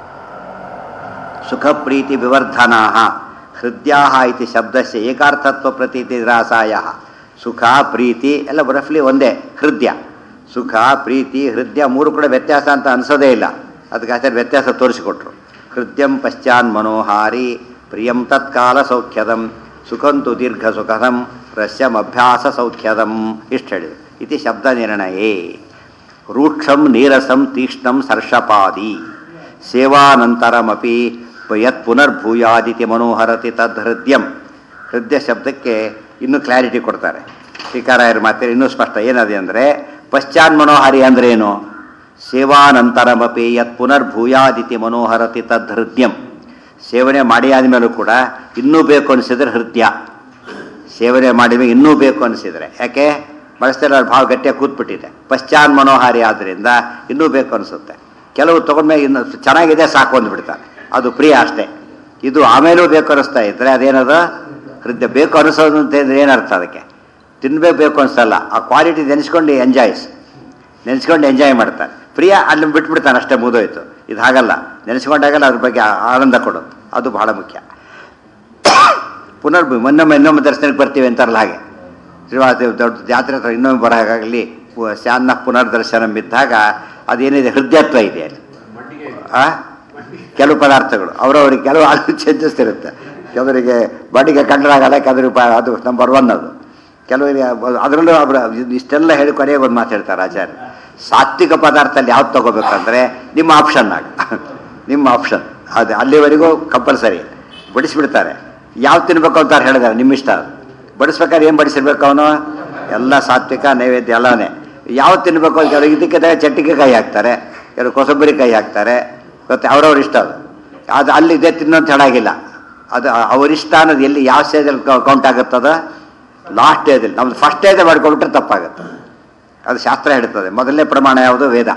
ಸುಖ ಪ್ರೀತಿ ವಿವರ್ಧನಾ ಹೃದಯ ಇತಿ ಶಬ್ದಸ್ಯ ಏಕಾರ್ಥತ್ವ ಪ್ರತೀತಿ ನಿರಾಸಾಯ. ಸುಖ ಪ್ರೀತಿ ಎಲ್ಲ ರಫ್ಲಿ ಒಂದೇ. ಹೃದಯ ಸುಖ ಪ್ರೀತಿ ಹೃದಯ ಮೂರು ಕೂಡ ವ್ಯತ್ಯಾಸ ಅಂತ ಅನಿಸೋದೇ ಇಲ್ಲ. ಅದಕ್ಕೆ ಆಚಾರ್ಯ ವ್ಯತ್ಯಾಸ ತೋರಿಸಿಕೊಟ್ರು. ಹೃದಯಂ ಪಶ್ಚಾನ್ ಮನೋಹಾರಿ ಪ್ರಿಯಂ ತತ್ಕಾಲ ಸೌಖ್ಯದಂ ಸುಖಂತು ದೀರ್ಘ ಸುಖದಂ ರಸ್ಯಮಭ್ಯಾಸ ಸೌಖ್ಯದಂ. ಇಷ್ಟು ಹೇಳಿದರು. ಇತಿ ಶಬ್ದ ನಿರ್ಣಯೇ. ರೂಕ್ಷಂ ನೀರಸಂ ತೀಕ್ಷ್ಣಂ ಸರ್ಷಪಾದಿ ಸೇವಾನಂತರಮಪಿ ಯತ್ ಪುನರ್ಭೂಯಾದಿತಿ ಮನೋಹರತಿ ತದ್ ಹೃದಯಂ. ಹೃದಯ ಶಬ್ದಕ್ಕೆ ಇನ್ನೂ ಕ್ಲಾರಿಟಿ ಕೊಡ್ತಾರೆ ಶ್ರೀಕಾರಾಯರ ಮಾತೇಳಿ ಇನ್ನೂ ಸ್ಪಷ್ಟ. ಏನದೆ ಅಂದರೆ ಪಶ್ಚಾನ್ ಮನೋಹಾರಿ ಅಂದ್ರೆ ಏನು? ಸೇವಾನಂತರಮಪಿ ಯತ್ ಪುನರ್ಭೂಯಾದಿತಿ ಮನೋಹರತಿ ತದ್ ಹೃದಯಂ. ಸೇವನೆ ಮಾಡಿ ಆದಮೇಲೂ ಕೂಡ ಇನ್ನೂ ಬೇಕು ಅನಿಸಿದ್ರೆ ಹೃದಯ. ಸೇವನೆ ಮಾಡಿದ್ಮೇಲೆ ಇನ್ನೂ ಬೇಕು ಅನಿಸಿದರೆ, ಯಾಕೆ ಬಳಸ್ತಿಲ್ಲ ಭಾವ ಗಟ್ಟಿಯಾಗಿ ಕೂತ್ಬಿಟ್ಟಿದೆ. ಪಶ್ಚಾನ್ ಮನೋಹಾರಿ ಆದ್ದರಿಂದ ಇನ್ನೂ ಬೇಕು ಅನಿಸುತ್ತೆ. ಕೆಲವು ತೊಗೊಂಡ್ಮೇಲೆ ಇನ್ನು ಚೆನ್ನಾಗಿದೆ ಸಾಕು ಅಂದ್ಬಿಡ್ತಾರೆ, ಅದು ಪ್ರಿಯ ಅಷ್ಟೇ. ಇದು ಆಮೇಲೂ ಬೇಕು ಅನಿಸ್ತಾ ಇದ್ದರೆ ಅದೇನದು ಹೃದಯ. ಬೇಕು ಅನಿಸೋದು ಅಂತಂದ್ರೆ ಏನರ್ಥ? ಅದಕ್ಕೆ ತಿನ್ಬೇಕು ಬೇಕು ಅನಿಸಲ್ಲ, ಆ ಕ್ವಾಲಿಟಿ ನೆನೆಸ್ಕೊಂಡು ಎಂಜಾಯ್ಸ್ ನೆನೆಸ್ಕೊಂಡು ಎಂಜಾಯ್ ಮಾಡ್ತಾರೆ. ಪ್ರಿಯ ಅಲ್ಲಿ ಬಿಟ್ಬಿಡ್ತಾನೆ ಅಷ್ಟೇ, ಮುಗಿದೋಯ್ತು. ಇದು ಹಾಗಲ್ಲ, ನೆನೆಸ್ಕೊಂಡಾಗಲ್ಲ ಅದ್ರ ಬಗ್ಗೆ ಆನಂದ ಕೊಡೋದು, ಅದು ಬಹಳ ಮುಖ್ಯ. ಪುನರ್ ಮೊನ್ನೊಮ್ಮೆ ಇನ್ನೊಮ್ಮೆ ದರ್ಶನಕ್ಕೆ ಬರ್ತೀವಿ ಅಂತಾರಲ್ಲ ಹಾಗೆ. ಶ್ರೀವಾಸ ದೊಡ್ಡ ಜಾತ್ರೆ ಹತ್ರ ಇನ್ನೊಮ್ಮೆ ಬರೋಕ್ಕಾಗಲಿ ಶಾನ್ನ ಪುನರ್ದರ್ಶನ ಬಿದ್ದಾಗ ಅದೇನಿದೆ ಹೃದಯತ್ವ ಇದೆ ಅಲ್ಲಿ. ಆ ಕೆಲವು ಪದಾರ್ಥಗಳು ಅವರವರಿಗೆ ಕೆಲವು ಅದು ಚೇಂಜಸ್ ಇರುತ್ತೆ. ಕೆಲವರಿಗೆ ಬಾಡಿಗೆ ಕಂಡ್ರಾಗಲ್ಲ, ಕೆಲವರಿಗೆ ಅದು ನಂಬರ್ ಒನ್ ಅದು. ಕೆಲವರಿಗೆ ಅದರಲ್ಲೂ ಅವರು ಇಷ್ಟೆಲ್ಲ ಹೇಳಿ ಕೊನೆಗೆ ಒಂದು ಮಾತಾಡ್ತಾರೆ ಆಚಾರ್ಯ. ಸಾತ್ವಿಕ ಪದಾರ್ಥದಲ್ಲಿ ಯಾವ್ದು ತೊಗೋಬೇಕಂದ್ರೆ ನಿಮ್ಮ ಆಪ್ಷನ್ ಆಗ ನಿಮ್ಮ ಆಪ್ಷನ್ ಅದು ಅಲ್ಲಿವರೆಗೂ ಕಂಪಲ್ಸರಿ ಬಡಿಸ್ಬಿಡ್ತಾರೆ. ಯಾವ್ದು ತಿನ್ಬೇಕು ಅಂತ ಹೇಳಿದಾರೆ, ನಿಮ್ಮ ಇಷ್ಟ. ಬಡಿಸ್ಬೇಕಾದ್ರೆ ಏನು ಬಡಿಸಿರ್ಬೇಕು ಅವನು? ಎಲ್ಲ ಸಾತ್ವಿಕ ನೈವೇದ್ಯ ಎಲ್ಲನೇ. ಯಾವ್ದು ತಿನ್ಬೇಕು ಅಂತ ಕೆಲವು ಇದಕ್ಕೆ ಚಟ್ಟಿಗೆ ಕೈ ಹಾಕ್ತಾರೆ, ಕೆಲವು ಕೊಸಂಬರಿ ಕೈ ಹಾಕ್ತಾರೆ. ಗೊತ್ತೆ ಅವ್ರವ್ರ ಇಷ್ಟ ಅದು. ಅದು ಅಲ್ಲಿ ಇದೆ ತಿನ್ನೋಂತ ಹೇಳಾಗಿಲ್ಲ. ಅದು ಅವರಿಷ್ಟ ಅನ್ನೋದು ಎಲ್ಲಿ ಯಾವ ಸ್ಟೇಜಲ್ಲಿ ಕೌಂಟ್ ಆಗುತ್ತದ? ಲಾಸ್ಟ್ ಸ್ಟೇಜಲ್ಲಿ. ನಮ್ದು ಫಸ್ಟ್ ಸ್ಟೇಜ್ ಮಾಡ್ಕೊಂಡ್ಬಿಟ್ರೆ ತಪ್ಪಾಗುತ್ತೆ. ಅದು ಶಾಸ್ತ್ರ ಹೇಳ್ತದೆ. ಮೊದಲನೇ ಪ್ರಮಾಣ ಯಾವುದು? ವೇದ.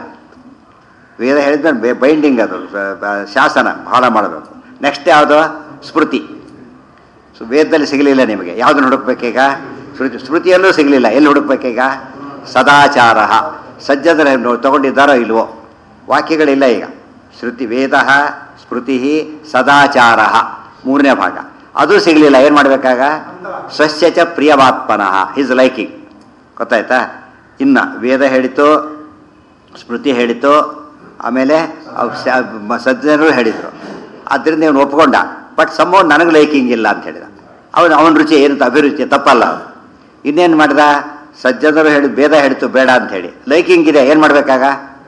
ವೇದ ಹೇಳಿದ್ಮೇಲೆ ಬೈಂಡಿಂಗ್, ಅದು ಶಾಸನ ಬಹಳ ಮಾಡಬೇಕು. ನೆಕ್ಸ್ಟ್ ಯಾವುದು? ಸ್ಮೃತಿ. ಸೊ ವೇದದಲ್ಲಿ ಸಿಗಲಿಲ್ಲ ನಿಮಗೆ, ಯಾವುದನ್ನು ಹುಡುಕ್ಬೇಕೀಗ? ಸ್ಮೃತಿ. ಸ್ಮೃತಿಯಲ್ಲೂ ಸಿಗಲಿಲ್ಲ, ಎಲ್ಲಿ ಹುಡುಕ್ಬೇಕೀಗ? ಸದಾಚಾರ. ಸಜ್ಜನರು ತಗೊಂಡಿದ್ದಾರೋ ಇಲ್ವೋ? ವಾಕ್ಯಗಳಿಲ್ಲ ಈಗ. ಶ್ರುತಿ ವೇದ ಸ್ಮೃತಿ ಸದಾಚಾರ ಮೂರನೇ ಭಾಗ, ಅದು ಸಿಗಲಿಲ್ಲ. ಏನು ಮಾಡಬೇಕಾಗ? ಸ್ವಸ್ಯ ಚ ಪ್ರಿಯವಾತ್ಮನಃ, ಹಿಸ್ ಲೈಕಿಂಗ್. ಗೊತ್ತಾಯ್ತಾ? ಇನ್ನು ವೇದ ಹೇಳಿತು, ಸ್ಮೃತಿ ಹೇಳಿತು, ಆಮೇಲೆ ಸಜ್ಜನರು ಹೇಳಿದರು. ಆದ್ದರಿಂದ ಇವನು ಒಪ್ಕೊಂಡ. ಬಟ್ ಸಂಭವ ನನಗೆ ಲೈಕಿಂಗ್ ಇಲ್ಲ ಅಂತ ಹೇಳಿದ. ಅವನು ಅವನ ರುಚಿ ಏನಂತ ಅಭಿರುಚಿ ತಪ್ಪಲ್ಲ. ಇನ್ನೇನು ಮಾಡಿದ? ಸಜ್ಜನರು ಹೇಳಿ ವೇದ ಹೇಳಿತು ಬೇಡ ಅಂತ ಹೇಳಿ, ಲೈಕಿಂಗ್ ಇದೆ, ಏನು ಮಾಡಬೇಕಾಗ?